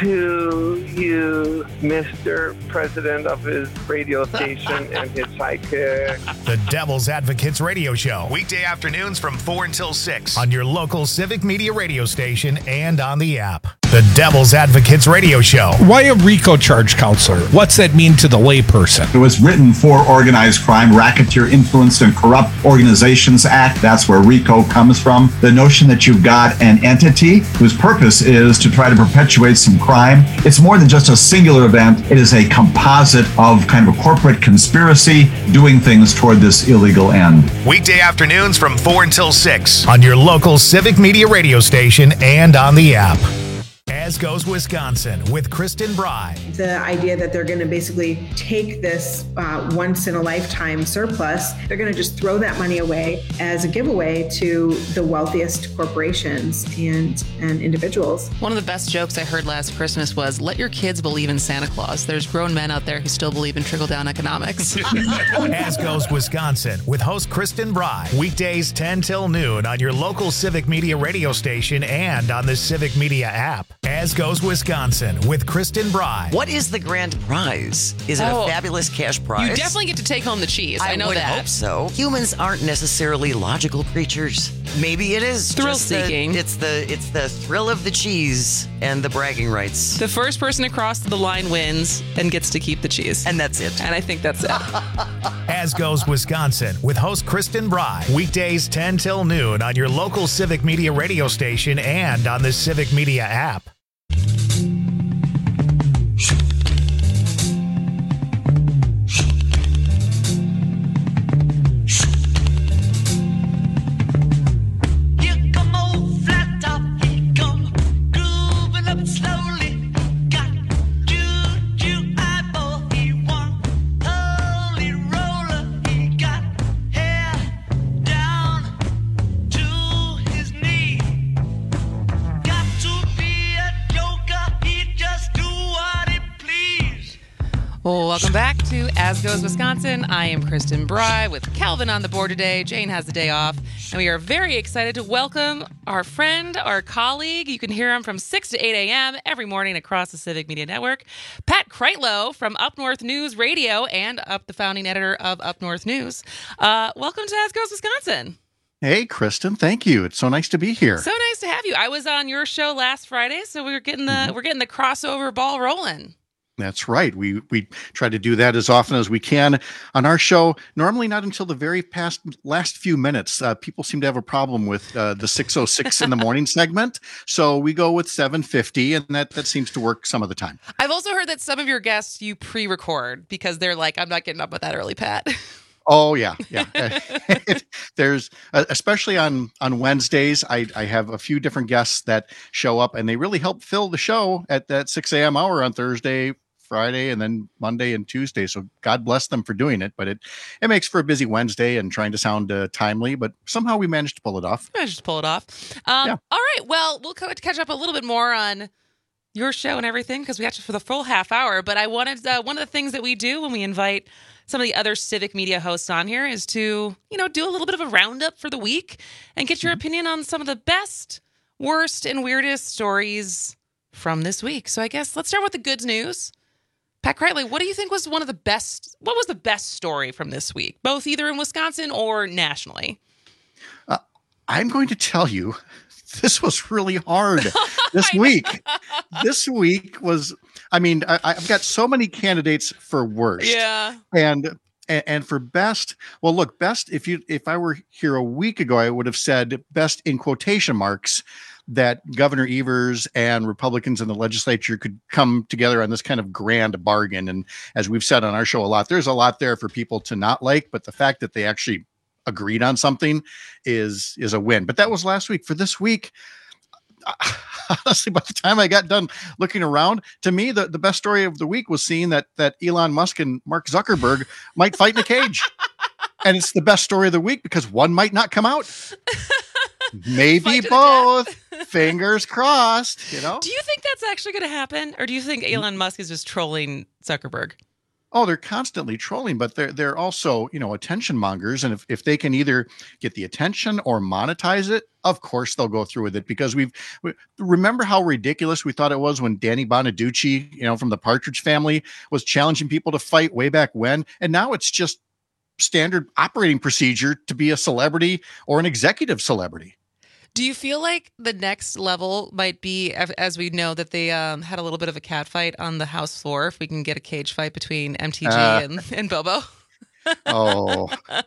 J: to you, Mister President of his radio station and his sidekick.
A: The Devil's Advocates Radio Show. Weekday afternoons from four until six on your local Civic Media radio station and on the app. The Devil's Advocates Radio Show.
F: Why a RICO charge, counselor? What's that mean to the layperson?
G: It was written for Organized Crime, Racketeer Influenced and Corrupt Organizations Act. That's where RICO comes from. The notion that you've got an entity whose purpose is to try to perpetuate some crime. It's more than just a singular event. It is a composite of kind of a corporate conspiracy doing things toward this illegal end.
A: Weekday afternoons from four until six on your local Civic Media radio station and on the app. As Goes Wisconsin with Kristen Bry.
L: The idea that they're going to basically take this uh, once in a lifetime surplus, they're going to just throw that money away as a giveaway to the wealthiest corporations and, and individuals.
P: One of the best jokes I heard last Christmas was, let your kids believe in Santa Claus. There's grown men out there who still believe in trickle-down economics.
A: As Goes Wisconsin with host Kristen Bry. Weekdays ten till noon on your local Civic Media radio station and on the Civic Media app. As Goes Wisconsin with Kristen Bry.
I: What is the grand prize? Is it
P: Oh,
I: a fabulous cash prize?
P: You definitely get to take home the cheese. I,
I: I
P: know
I: would
P: that.
I: hope so. Humans aren't necessarily logical creatures. Maybe it is
P: Thrill
I: just the-
P: seeking.
I: it's the it's the thrill of the cheese and the bragging rights.
P: The first person across the line wins and gets to keep the cheese.
I: And that's it.
P: And I think that's it.
A: As Goes Wisconsin with host Kristen Bry. Weekdays ten till noon on your local Civic Media radio station and on the Civic Media app.
P: Well, welcome back to As Goes Wisconsin. I am Kristen Bry with Calvin on the board today. Jane has the day off. And we are very excited to welcome our friend, our colleague. You can hear him from six to eight a.m. every morning across the Civic Media Network. Pat Kreitlow from Up North News Radio and up the founding editor of Up North News. Uh, welcome to As Goes Wisconsin.
W: Hey, Kristen, thank you. It's so nice to be here.
P: So nice to have you. I was on your show last Friday, so we're getting the mm-hmm. we're getting the crossover ball rolling.
W: That's right. We we try to do that as often as we can on our show. Normally not until the very past last few minutes. Uh, people seem to have a problem with uh, the six oh six in the morning segment. So we go with seven fifty, and that, that seems to work some of the time.
P: I've also heard that some of your guests you pre-record because they're like, I'm not getting up with that early, Pat.
W: Oh, yeah. Yeah. There's, uh, especially on, on Wednesdays, I, I have a few different guests that show up and they really help fill the show at that six a.m. hour on Thursday Friday, and then Monday and Tuesday. So God bless them for doing it. But it it makes for a busy Wednesday and trying to sound uh, timely. But somehow we managed to pull it off.
P: Managed to pull it off. Um,
W: Yeah.
P: All right. Well, we'll co- catch up a little bit more on your show and everything because we got you for the full half hour. But I wanted uh, one of the things that we do when we invite some of the other civic media hosts on here is to, you know, do a little bit of a roundup for the week and get your opinion on some of the best, worst, and weirdest stories from this week. So I guess let's start with the good news. Pat Kreitley, what do you think was one of the best, what was the best story from this week, both either in Wisconsin or nationally?
W: Uh, I'm going to tell you, this was really hard this week. This week was, I mean, I, I've got so many candidates for worst.
P: Yeah.
W: And, and and for best, well, look, best, if you if I were here a week ago, I would have said best in quotation marks that Governor Evers and Republicans in the legislature could come together on this kind of grand bargain. And as we've said on our show a lot, there's a lot there for people to not like, but the fact that they actually agreed on something is is a win. But that was last week. For this week, honestly, by the time I got done looking around, to me, the, the best story of the week was seeing that that Elon Musk and Mark Zuckerberg might fight in a cage. And it's the best story of the week because one might not come out. Maybe both. Fingers crossed, you know?
P: Do you think that's actually going to happen? Or do you think Elon Musk is just trolling Zuckerberg?
W: Oh, they're constantly trolling, but they're they're also, you know, attention mongers. And if, if they can either get the attention or monetize it, of course they'll go through with it because we've we, remember how ridiculous we thought it was when Danny Bonaducci, you know, from the Partridge Family was challenging people to fight way back when. And now it's just standard operating procedure to be a celebrity or an executive celebrity.
P: Do you feel like the next level might be, as we know that they um, had a little bit of a cat fight on the House floor, if we can get a cage fight between M T G uh, and, and Bobo?
W: oh,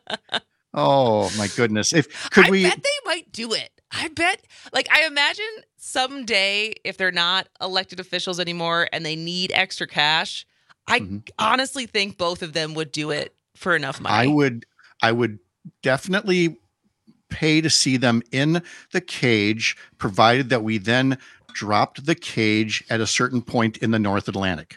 W: oh my goodness. If could
P: I
W: we,
P: bet they might do it. I bet, like, I imagine someday if they're not elected officials anymore and they need extra cash, I mm-hmm. honestly think both of them would do it for enough money.
W: I would, I would definitely pay to see them in the cage, provided that we then dropped the cage at a certain point in the North Atlantic.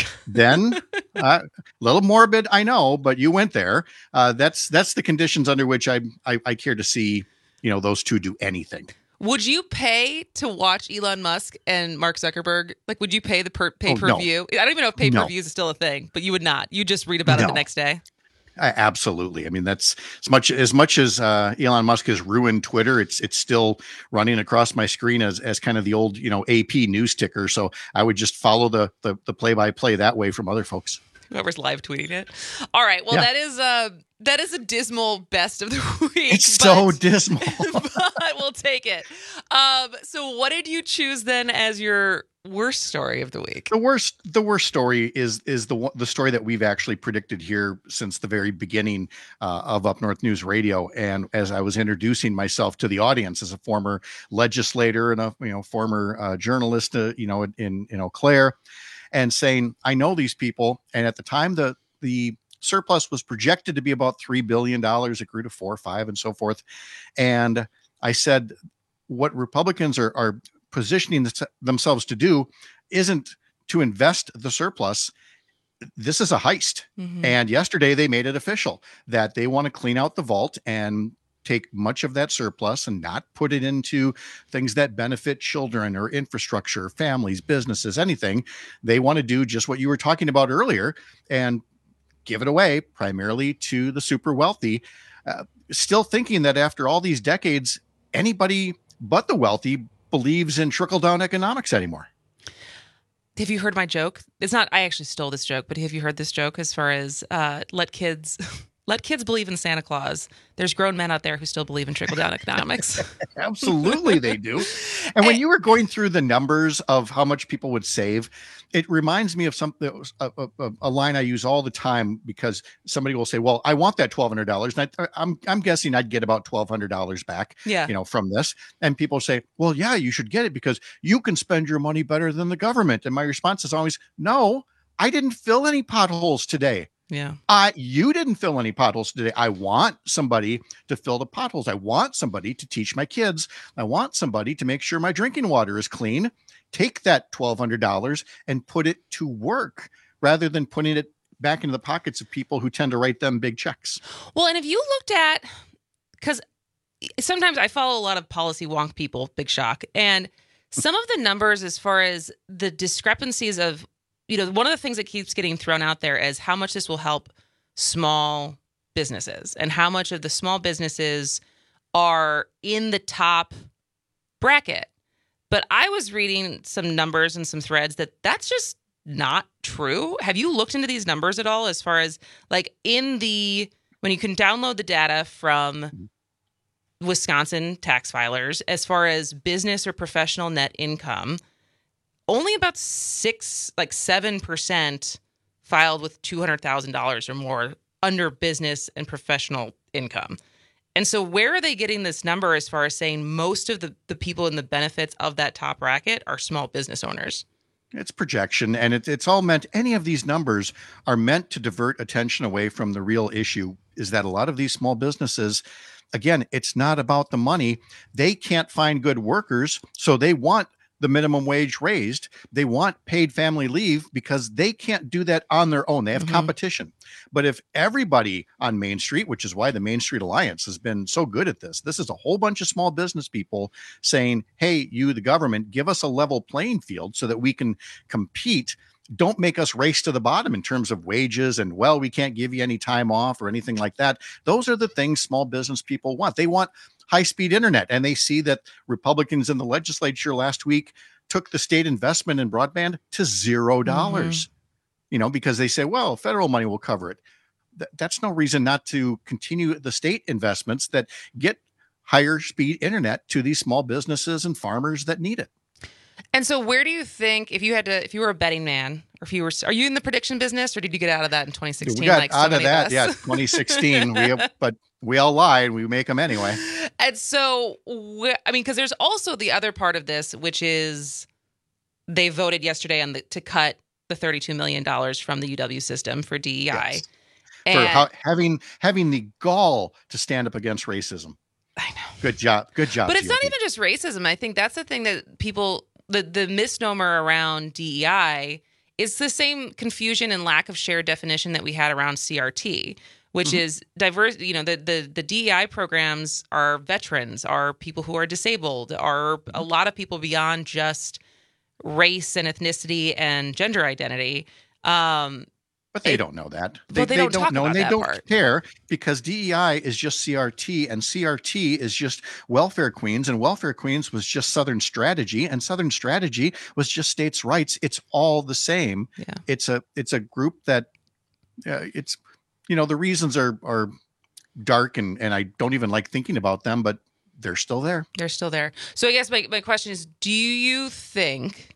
W: Then, a uh, little morbid, I know, but you went there. Uh, that's that's the conditions under which I, I I care to see, you know, those two do anything.
P: Would you pay to watch Elon Musk and Mark Zuckerberg? Like, would you pay the per- pay per view? Oh, no. I don't even know if pay per view no. is still a thing, but you would not. You just read about no. it the next day.
W: Uh, absolutely. I mean, that's as much as much as uh, Elon Musk has ruined Twitter. It's it's still running across my screen as as kind of the old, you know, A P news ticker. So I would just follow the the, the play by play that way from other folks.
P: Whoever's live tweeting it. All right. Well, yeah. that is uh that is a dismal best of the week.
W: It's but, so dismal.
P: But we'll take it. Um. So, what did you choose then as your worst story of the week?
W: The worst, the worst story is is the the story that we've actually predicted here since the very beginning uh, of Up North News Radio. And as I was introducing myself to the audience as a former legislator and a you know former uh, journalist, uh, you know in in Eau Claire, and saying I know these people. And at the time, the the surplus was projected to be about three billion dollars. It grew to four or five, and so forth. And I said, what Republicans are are positioning themselves to do isn't to invest the surplus. This is a heist. Mm-hmm. And yesterday they made it official that they want to clean out the vault and take much of that surplus and not put it into things that benefit children or infrastructure, families, businesses, anything. They want to do just what you were talking about earlier and give it away primarily to the super wealthy, uh, still thinking that after all these decades, anybody but the wealthy believes in trickle-down economics anymore.
P: Have you heard my joke? It's not, I actually stole this joke, but have you heard this joke as far as uh, let kids let kids believe in Santa Claus? There's grown men out there who still believe in trickle-down economics.
W: Absolutely, they do. And when you were going through the numbers of how much people would save, it reminds me of something, a, a, a line I use all the time because somebody will say, well, I want that twelve hundred dollars. And I, I'm, I'm guessing I'd get about twelve hundred dollars back,
P: yeah.
W: you know, from this. And people say, well, yeah, you should get it because you can spend your money better than the government. And my response is always, no, I didn't fill any potholes today.
P: Yeah.
W: I, you didn't fill any potholes today. I want somebody to fill the potholes. I want somebody to teach my kids. I want somebody to make sure my drinking water is clean. Take that twelve hundred dollars and put it to work rather than putting it back into the pockets of people who tend to write them big checks.
P: Well, and if you looked at, because sometimes I follow a lot of policy wonk people, big shock, and some of the numbers as far as the discrepancies of, you know, one of the things that keeps getting thrown out there is how much this will help small businesses and how much of the small businesses are in the top bracket. But I was reading some numbers and some threads that that's just not true. Have you looked into these numbers at all as far as like in the, when you can download the data from Wisconsin tax filers, as far as business or professional net income, only about six, like seven percent filed with two hundred thousand dollars or more under business and professional income. And so where are they getting this number as far as saying most of the, the people in the benefits of that top bracket are small business owners?
W: It's projection, and it, it's all meant, any of these numbers are meant to divert attention away from the real issue, is that a lot of these small businesses, again, it's not about the money. They can't find good workers, so they want the minimum wage raised. They want paid family leave because they can't do that on their own. They have mm-hmm. competition. But if everybody on Main Street, which is why the Main Street Alliance has been so good at this, this is a whole bunch of small business people saying, hey, you, the government, give us a level playing field so that we can compete. Don't make us race to the bottom in terms of wages and, well, we can't give you any time off or anything like that. Those are the things small business people want. They want high-speed internet, and they see that Republicans in the legislature last week took the state investment in broadband to zero dollars. Mm-hmm. You know, because they say, well, federal money will cover it. Th- that's no reason not to continue the state investments that get higher speed internet to these small businesses and farmers that need it.
P: And so where do you think, if you had to, if you were a betting man, or if you were, are you in the prediction business, or did you get out of that in twenty sixteen?
W: We got
P: like so
W: out of
P: many
W: that,
P: of us?
W: yeah, twenty sixteen. we, but we all lie and we make them anyway.
P: And so, I mean, because there's also the other part of this, which is they voted yesterday on the, to cut the thirty-two million dollars from the U W system for D E I.
W: Yes.
P: And,
W: for how, having having the gall to stand up against racism.
P: I know.
W: Good job. Good job.
P: But it's
W: G O P.
P: not even just racism. I think that's the thing that people, the, the misnomer around D E I is the same confusion and lack of shared definition that we had around C R T, which mm-hmm. is diverse. You know, the, the, the D E I programs are veterans, are people who are disabled, are mm-hmm. a lot of people beyond just race and ethnicity and gender identity. Um,
W: But they
P: it,
W: don't know that.
P: They, they, they don't, don't know, and
W: they don't
P: part.
W: care, because D E I is just C R T, and C R T is just Welfare Queens, and Welfare Queens was just Southern Strategy, and Southern Strategy was just states' rights. It's all the same.
P: Yeah.
W: It's a it's a group that uh, it's, you know, the reasons are are dark, and and I don't even like thinking about them, but they're still there.
P: They're still there. So I guess my my question is: do you think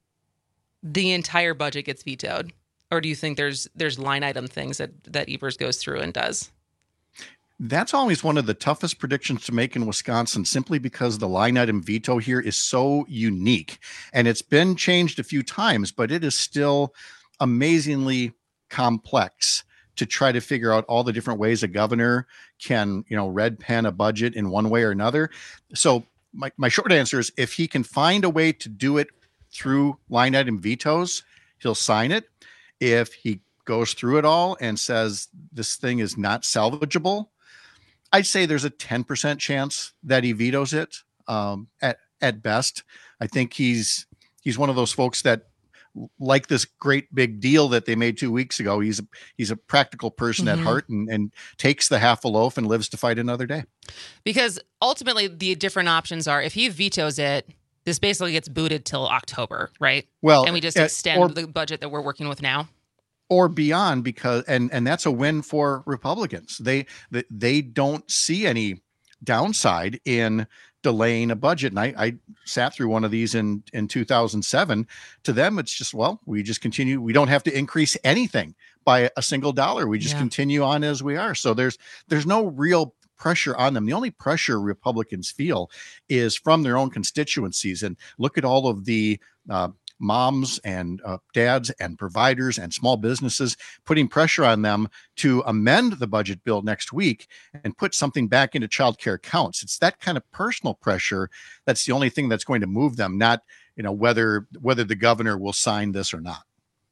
P: the entire budget gets vetoed? Or do you think there's there's line item things that, that Evers goes through and does?
W: That's always one of the toughest predictions to make in Wisconsin, simply because the line item veto here is so unique. And it's been changed a few times, but it is still amazingly complex to try to figure out all the different ways a governor can, you know, red pen a budget in one way or another. So my, my short answer is, if he can find a way to do it through line item vetoes, he'll sign it. If he goes through it all and says this thing is not salvageable, I'd say there's a ten percent chance that he vetoes it um, at, at best. I think he's he's one of those folks that like this great big deal that they made two weeks ago. He's a, he's a practical person mm-hmm. at heart, and, and takes the half a loaf and lives to fight another day.
P: Because ultimately the different options are, if he vetoes it, this basically gets booted till October, right?
W: Well,
P: and we just
W: uh,
P: extend
W: or,
P: the budget that we're working with now,
W: or beyond, because and and that's a win for Republicans. They they, they don't see any downside in delaying a budget. And I, I sat through one of these in in two thousand seven. To them, it's just, well, we just continue. We don't have to increase anything by a single dollar. We just yeah. continue on as we are. So there's there's no real pressure on them. The only pressure Republicans feel is from their own constituencies. And look at all of the uh, moms and uh, dads and providers and small businesses putting pressure on them to amend the budget bill next week and put something back into child care counts. It's that kind of personal pressure that's the only thing that's going to move them, not, you know, whether whether the governor will sign this or not.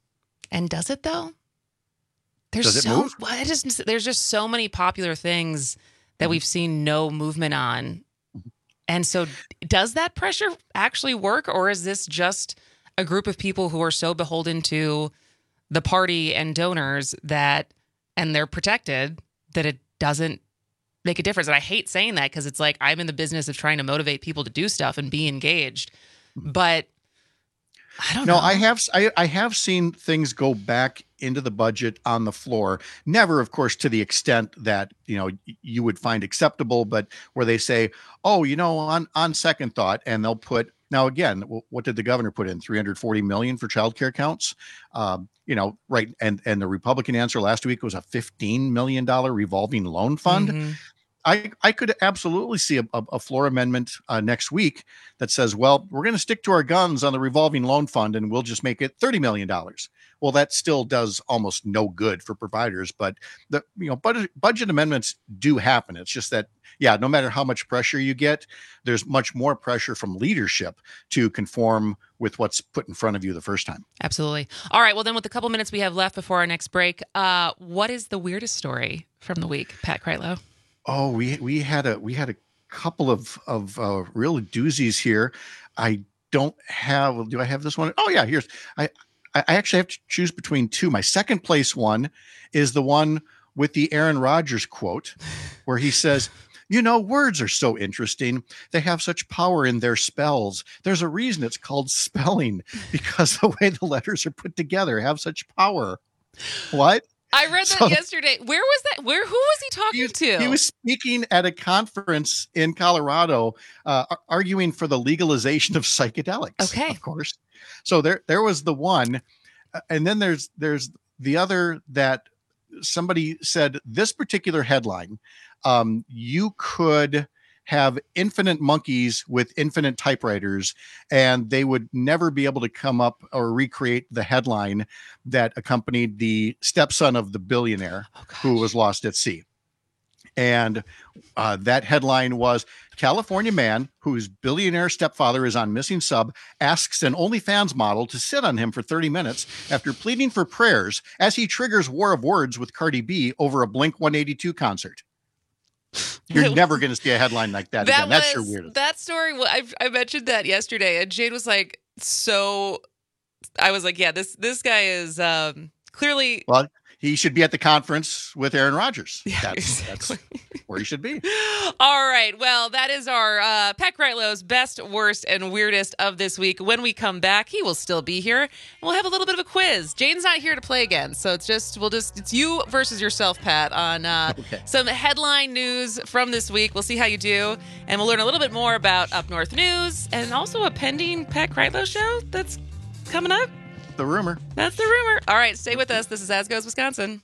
P: And does it though? There's
W: Does it
P: so
W: move?
P: well, it just, there's just so many popular things that we've seen no movement on. And so does that pressure actually work, or is this just a group of people who are so beholden to the party and donors that and they're protected that it doesn't make a difference? And I hate saying that because it's like I'm in the business of trying to motivate people to do stuff and be engaged. But I don't
W: no,
P: know.
W: I have I, I have seen things go back into the budget on the floor. Never, of course, to the extent that, you know, you would find acceptable, but where they say, oh, you know, on, on second thought, and they'll put, now again, what did the governor put in? three hundred forty million for childcare accounts? Um, you know, right. And, and the Republican answer last week was a fifteen million dollars revolving loan fund.
P: Mm-hmm.
W: I, I could absolutely see a, a, a floor amendment uh, next week that says, well, we're going to stick to our guns on the revolving loan fund and we'll just make it thirty million dollars. Well, that still does almost no good for providers, but the, you know, budget, budget amendments do happen. It's just that, yeah, no matter how much pressure you get, there's much more pressure from leadership to conform with what's put in front of you the first time.
P: Absolutely. All right. Well, then with the couple minutes we have left before our next break, uh, what is the weirdest story from the week, Pat Kreitlow?
W: Oh, we we had a we had a couple of of uh, real doozies here. I don't have. Do I have this one? Oh yeah, here's. I I actually have to choose between two. My second place one is the one with the Aaron Rodgers quote, where he says, "You know, words are so interesting. They have such power in their spells. There's a reason it's called spelling, because the way the letters are put together have such power." What?
P: I read that so, yesterday. Where was that? Where? Who was he talking
W: he,
P: to?
W: He was speaking at a conference in Colorado, uh, arguing for the legalization of psychedelics.
P: Okay,
W: of course. So there, there was the one, uh, and then there's there's the other that somebody said this particular headline. Um, you could have infinite monkeys with infinite typewriters, and they would never be able to come up or recreate the headline that accompanied the stepson of the billionaire oh, who was lost at sea. And uh, that headline was, California man whose billionaire stepfather is on missing sub asks an OnlyFans model to sit on him for thirty minutes after pleading for prayers as he triggers war of words with Cardi B over a Blink one eighty-two concert. You're never going to see a headline like that,
P: that
W: again. That's
P: was,
W: your weirdest.
P: That story, well, I, I mentioned that yesterday, and Jade was like, so, I was like, yeah, this this guy is um, clearly...
W: Well, he should be at the conference with Aaron Rodgers.
P: Yeah,
W: that's,
P: exactly.
W: that's where he should be.
P: All right. Well, that is our uh, Pat Kreitlow's best, worst, and weirdest of this week. When we come back, he will still be here. And we'll have a little bit of a quiz. Jane's not here to play again, so it's just we'll just it's you versus yourself, Pat, on uh, okay. some headline news from this week. We'll see how you do, and we'll learn a little bit more about Up North News and also a pending Pat Kreitlow show that's coming up.
W: The rumor.
P: That's the rumor. All right, stay with us. This is As Goes Wisconsin.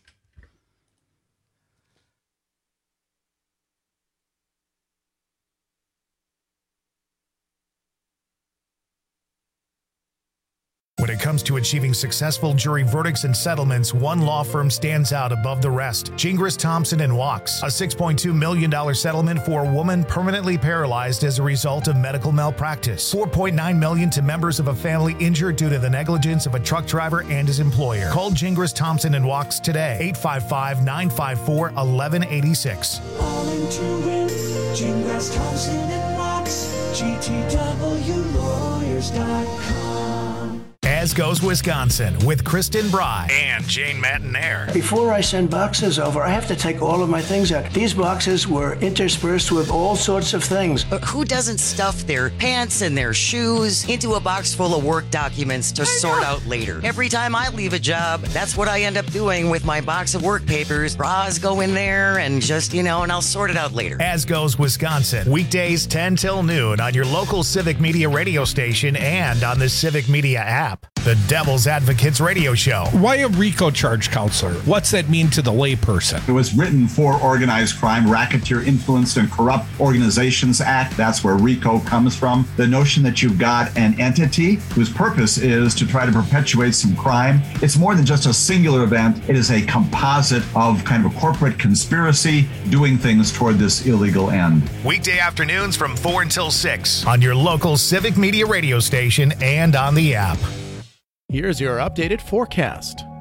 A: When it comes to achieving successful jury verdicts and settlements, one law firm stands out above the rest. Gingras, Thompson and Wachs, a six point two million dollars settlement for a woman permanently paralyzed as a result of medical malpractice. four point nine million dollars to members of a family injured due to the negligence of a truck driver and his employer. Call Gingras, Thompson and Wachs today, eight five five, nine five four, one one eight six.
M: All into win, Gingras, Thompson and Wachs, G T W lawyers dot com.
A: As Goes Wisconsin with Kristen Bry and Jane Matanair.
H: Before I send boxes over, I have to take all of my things out. These boxes were interspersed with all sorts of things.
I: But who doesn't stuff their pants and their shoes into a box full of work documents to sort out later? Every time I leave a job, that's what I end up doing with my box of work papers. Bras go in there and just, you know, and I'll sort it out later.
A: As Goes Wisconsin, weekdays ten till noon on your local Civic Media radio station and on the Civic Media app. The Devil's Advocates Radio Show.
F: Why a RICO charge, counselor? What's that mean to the layperson?
G: It was written for Organized Crime, Racketeer Influenced and Corrupt Organizations Act. That's where RICO comes from. The notion that you've got an entity whose purpose is to try to perpetuate some crime. It's more than just a singular event. It is a composite of kind of a corporate conspiracy doing things toward this illegal end.
A: Weekday afternoons from four until six on your local Civic Media radio station and on the app.
C: Here's your updated forecast.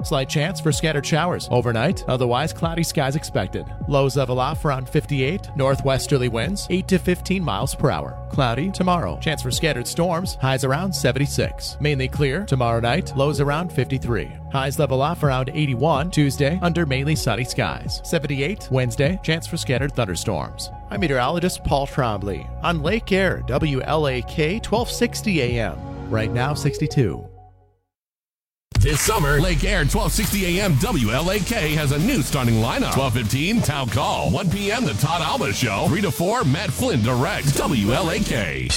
C: Slight chance for scattered showers overnight. Otherwise, cloudy skies expected. Lows level off around fifty-eight. Northwesterly winds eight to fifteen miles per hour. Cloudy tomorrow. Chance for scattered storms. Highs around seventy-six. Mainly clear tomorrow night. Lows around fifty-three. Highs level off around eighty-one. Tuesday under mainly sunny skies. seventy-eight. Wednesday. Chance for scattered thunderstorms. I'm meteorologist Paul Trombley on Lake Air, W L A K twelve sixty A M. Right now sixty-two.
V: This summer, Lake Air twelve sixty A M W L A K has a new starting lineup. twelve fifteen, Town Call. one p.m., The Todd Alba Show. three to four, Matt Flynn directs. W L A K.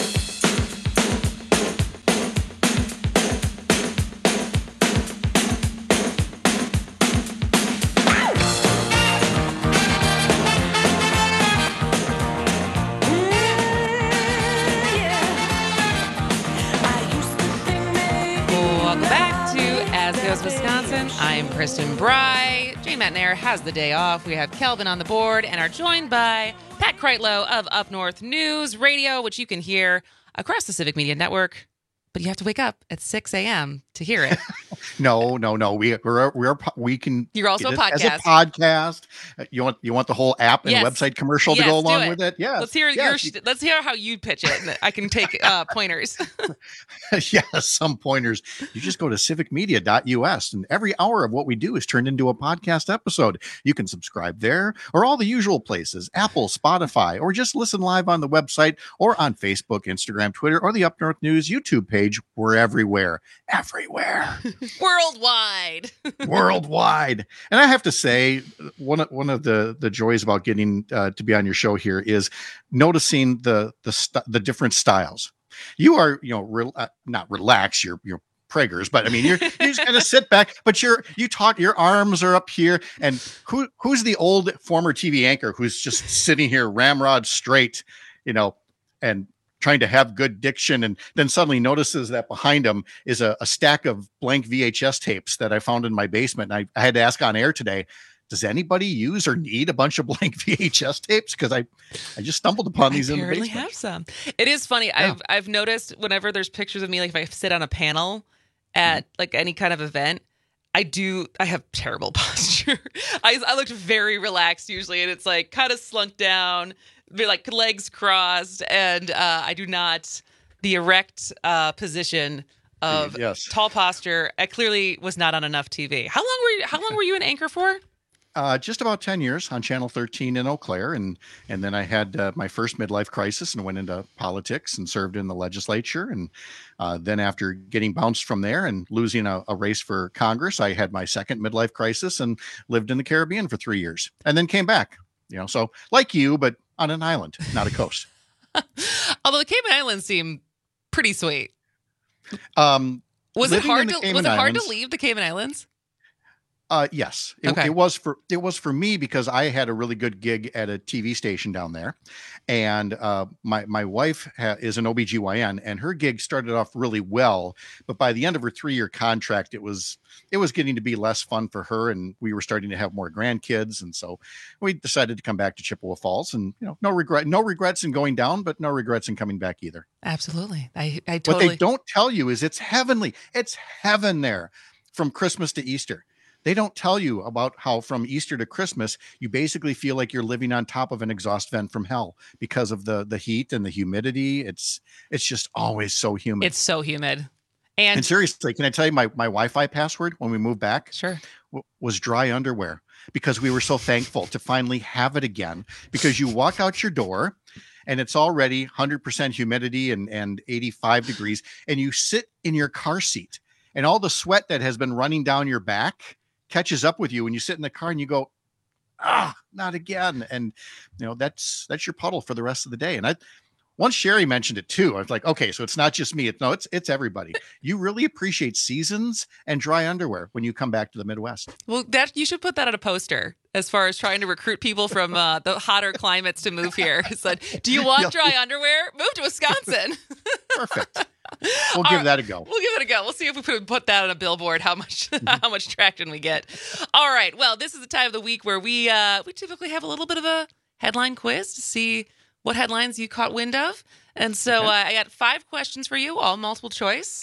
P: Wisconsin. I'm Kristen Bry. Jane Matnair has the day off. We have Kelvin on the board and are joined by Pat Kreitlow of Up North News Radio, which you can hear across the Civic Media Network. But you have to wake up at six a.m. to hear it.
W: no, no, no. We we're we're we can.
P: You're also a podcast.
W: As a podcast. You want you want the whole app and
P: yes.
W: website commercial
P: yes,
W: to go along
P: it.
W: with it? Yeah.
P: Let's hear
W: yes.
P: your. Let's hear how you pitch it. I can take uh, pointers.
W: yeah, some pointers. You just go to civic media dot U S and every hour of what we do is turned into a podcast episode. You can subscribe there or all the usual places: Apple, Spotify, or just listen live on the website or on Facebook, Instagram, Twitter, or the Up North News YouTube page. We're everywhere, everywhere,
P: worldwide,
W: worldwide. And I have to say, one of one of the the joys about getting uh, to be on your show here is noticing the the st- the different styles. You are, you know, re- uh, not relax. You're you're Prager's, but I mean, you're, you just kind of sit back, but you're you talk. Your arms are up here, and who who's the old former T V anchor who's just sitting here ramrod straight, you know, and trying to have good diction, and then suddenly notices that behind him is a, a stack of blank V H S tapes that I found in my basement. And I, I had to ask on air today, does anybody use or need a bunch of blank V H S tapes? Because I, I just stumbled upon these
P: I
W: in the
P: apparently
W: basement.
P: have some. It is funny.
W: Yeah.
P: I've I've noticed whenever there's pictures of me, like if I sit on a panel at like any kind of event, I do. I have terrible posture. I I looked very relaxed usually, and it's like kind of slunk down. Be like legs crossed, and uh, I do not the erect uh, position of
W: yes.
P: tall posture. I clearly was not on enough T V. How long were you, How long were you an anchor for?
W: Uh, just about ten years on Channel thirteen in Eau Claire, and and then I had uh, my first midlife crisis and went into politics and served in the legislature, and uh, then after getting bounced from there and losing a, a race for Congress, I had my second midlife crisis and lived in the Caribbean for three years, and then came back. You know, so like you, but on an island, not a coast.
P: Although the Cayman Islands seem pretty sweet.
W: Um,
P: was it hard to
W: Cayman
P: was it hard
W: Islands,
P: to leave the Cayman Islands?
W: Uh, yes, it,
P: Okay.
W: it was for it was for me because I had a really good gig at a T V station down there, and uh, my my wife ha- is an O B G Y N, and her gig started off really well, but by the end of her three year contract, it was it was getting to be less fun for her, and we were starting to have more grandkids, and so we decided to come back to Chippewa Falls, and you know, no regret, no regrets in going down, but no regrets in coming back either.
P: Absolutely, I I totally.
W: What they don't tell you is it's heavenly. It's heaven there from Christmas to Easter. They don't tell you about how from Easter to Christmas, you basically feel like you're living on top of an exhaust vent from hell because of the the heat and the humidity. It's it's just always so humid.
P: It's so humid. And,
W: and seriously, can I tell you my, my Wi-Fi password when we moved back?
P: Sure.
W: W- was dry underwear, because we were so thankful to finally have it again, because you walk out your door and it's already one hundred percent humidity and, and eighty-five degrees, and you sit in your car seat and all the sweat that has been running down your back catches up with you when you sit in the car and you go, ah, not again. And you know, that's, that's your puddle for the rest of the day. And I, once Sherry mentioned it too, I was like, okay, so it's not just me. It's no, it's, it's everybody. You really appreciate seasons and dry underwear when you come back to the Midwest.
P: Well, that you should put that on a poster as far as trying to recruit people from uh, the hotter climates to move here. It's like, do you want dry underwear? Move to Wisconsin.
W: Perfect. We'll give
P: All
W: that a go.
P: We'll give it a go. We'll see if we put, put that on a billboard, how much how much traction we get. All right. Well, this is the time of the week where we uh, we typically have a little bit of a headline quiz to see what headlines you caught wind of. And so uh, I got five questions for you, all multiple choice.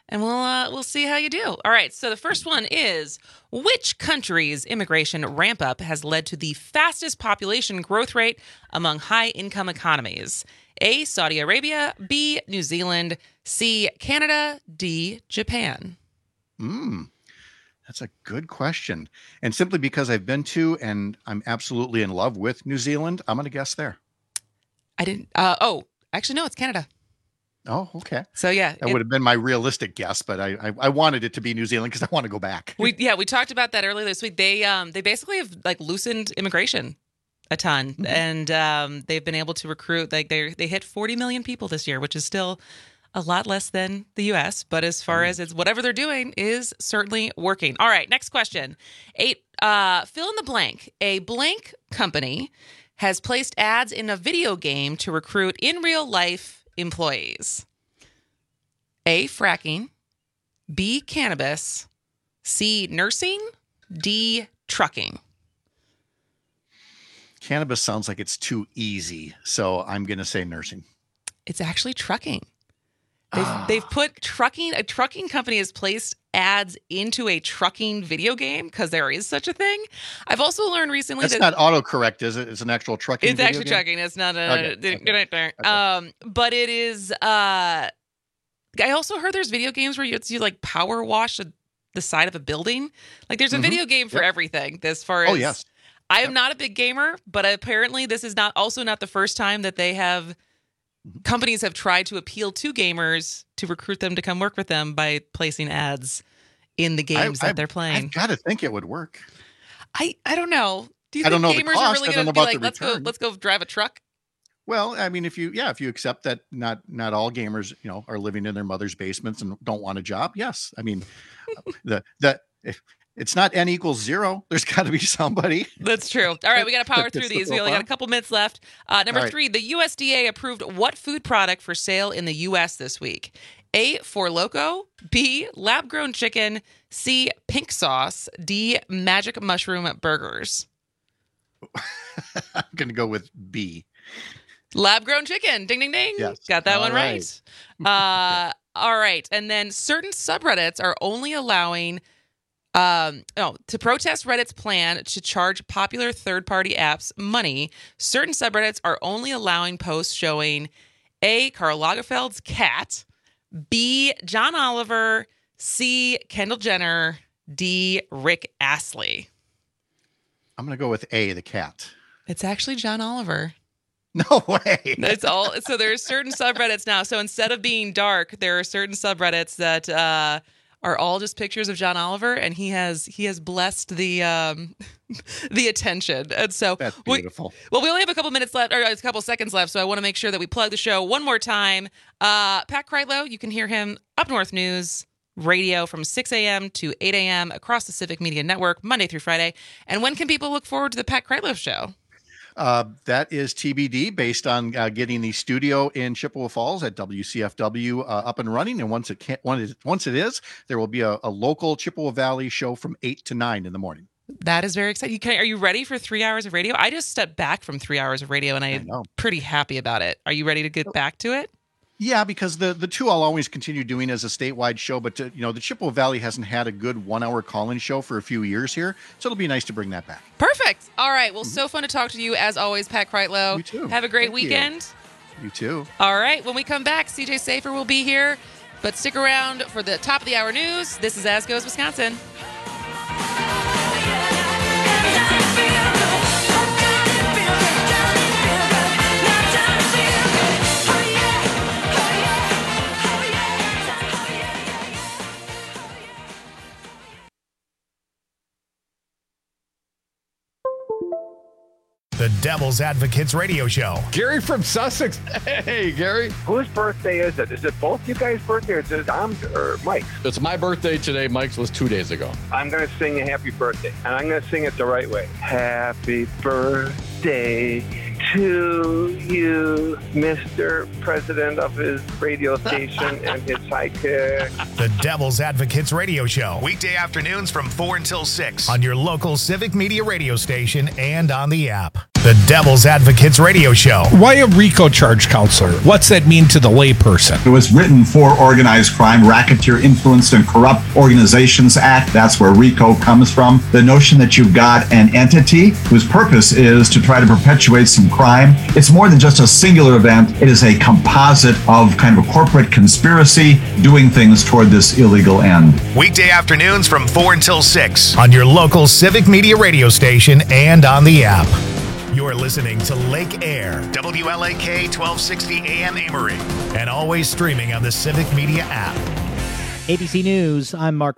P: and we'll uh, we'll see how you do. All right, so the first one is, which country's immigration ramp-up has led to the fastest population growth rate among high-income economies? A, Saudi Arabia, B, New Zealand, C, Canada, D, Japan.
W: Hmm. That's a good question. And simply because I've been to and I'm absolutely in love with New Zealand, I'm going to guess there.
P: I didn't. Uh, oh, actually, no, it's Canada.
W: Oh, okay.
P: So yeah,
W: that
P: it,
W: would have been my realistic guess, but I I, I wanted it to be New Zealand because I want to go back.
P: We yeah, we talked about that earlier this week. They um they basically have like loosened immigration a ton, mm-hmm. and um they've been able to recruit like they they hit forty million people this year, which is still a lot less than the U S, but as far mm-hmm. as it's whatever they're doing is certainly working. All right, next question. Eight. Uh, fill in the blank. A blank company has placed ads in a video game to recruit in real life employees. A, fracking, B, cannabis, C, nursing, D, trucking.
W: Cannabis sounds like it's too easy, so I'm going to say nursing.
P: It's actually trucking. They've, ah. they've put trucking, a trucking company has placed ads into a trucking video game because there is such a thing. I've also learned recently
W: That's
P: that
W: not autocorrect, is it? It's an actual trucking
P: It's
W: video
P: actually
W: game?
P: trucking. It's not a...
W: Okay. Okay.
P: Um, but it is... Uh, I also heard there's video games where you, you like power wash a, the side of a building. Like there's a mm-hmm. video game for yep. everything as far as...
W: Oh, yes.
P: I am
W: yep.
P: not a big gamer, but apparently this is not also not the first time that they have... companies have tried to appeal to gamers to recruit them to come work with them by placing ads in the games
W: I,
P: that
W: I,
P: they're playing.
W: I've got to think it would work.
P: I, I don't know. Do you
W: I
P: think
W: don't know
P: gamers
W: the cost.
P: are really going to be like, let's go, let's go drive a truck?
W: Well, I mean, if you, yeah, if you accept that not not all gamers, you know, are living in their mother's basements and don't want a job, yes. I mean, the the if it's not n equals zero, there's got to be somebody.
P: That's true. All right, we got to power through these. We only got a couple minutes left. Uh, number
W: right.
P: three, the U S D A approved what food product for sale in the U S this week? A, Four Loko, B, lab-grown chicken, C, pink sauce, D, magic mushroom burgers.
W: I'm going to go with B.
P: Lab-grown chicken. Ding, ding, ding.
W: Yes.
P: Got that
W: all
P: one right. right. Uh, all right. And then certain subreddits are only allowing... Um, oh, to protest Reddit's plan to charge popular third-party apps money, certain subreddits are only allowing posts showing A, Karl Lagerfeld's cat, B, John Oliver, C, Kendall Jenner, D, Rick Astley.
W: I'm going to go with A, the cat.
P: It's actually John Oliver.
W: No way.
P: It's all. So there are certain subreddits now. So instead of being dark, there are certain subreddits that uh, are all just pictures of John Oliver, and he has he has blessed the um, the attention. And so
W: that's beautiful.
P: We, well, we only have a couple minutes left, or a couple seconds left, so I want to make sure that we plug the show one more time. Uh, Pat Kreitlow, you can hear him Up North News Radio from six a.m. to eight a.m. across the Civic Media Network, Monday through Friday. And when can people look forward to the Pat Kreitlow Show?
W: Uh, that is T B D, based on uh, getting the studio in Chippewa Falls at W C F W uh, up and running. And once it can, once it, once it is, there will be a, a local Chippewa Valley show from eight to nine in the morning.
P: That is very exciting. Can, are you ready for three hours of radio? I just stepped back from three hours of radio, and I am pretty happy about it. Are you ready to get back to it?
W: Yeah, because the, the two I'll always continue doing as a statewide show, but to, you know, the Chippewa Valley hasn't had a good one-hour call-in show for a few years here, so it'll be nice to bring that back.
P: Perfect. All right. Well, mm-hmm. so fun to talk to you as always, Pat Kreitlow.
W: You too.
P: Have a great
W: Thank
P: weekend.
W: You. you too.
P: All right. When we come back, C J Safer will be here, but stick around for the top of the hour news. This is As Goes Wisconsin.
A: The Devil's Advocates Radio Show.
K: Gary from Sussex. Hey, Gary.
J: Whose birthday is it? Is it both you guys' birthday, or is it Dom's or Mike's?
K: It's my birthday today. Mike's was two days ago.
J: I'm going to sing a happy birthday, and I'm going to sing it the right way. Happy birthday to you, Mister President of his radio station and his sidekick.
A: The Devil's Advocates Radio Show. Weekday afternoons from four until six on your local Civic Media radio station and on the app. the Devil's Advocates radio show.
F: Why a RICO charge, counselor? What's that mean to the layperson?
G: It was written for organized crime, Racketeer Influenced and Corrupt Organizations Act. That's where RICO comes from. The notion that you've got an entity whose purpose is to try to perpetuate some crime. It's more than just a singular event. It is a composite of kind of a corporate conspiracy doing things toward this illegal end.
A: Weekday afternoons from four until six on your local Civic Media radio station and on the app. You're listening to Lake Air, W L A K twelve sixty A M Amory, and always streaming on the Civic Media app.
B: A B C News, I'm Mark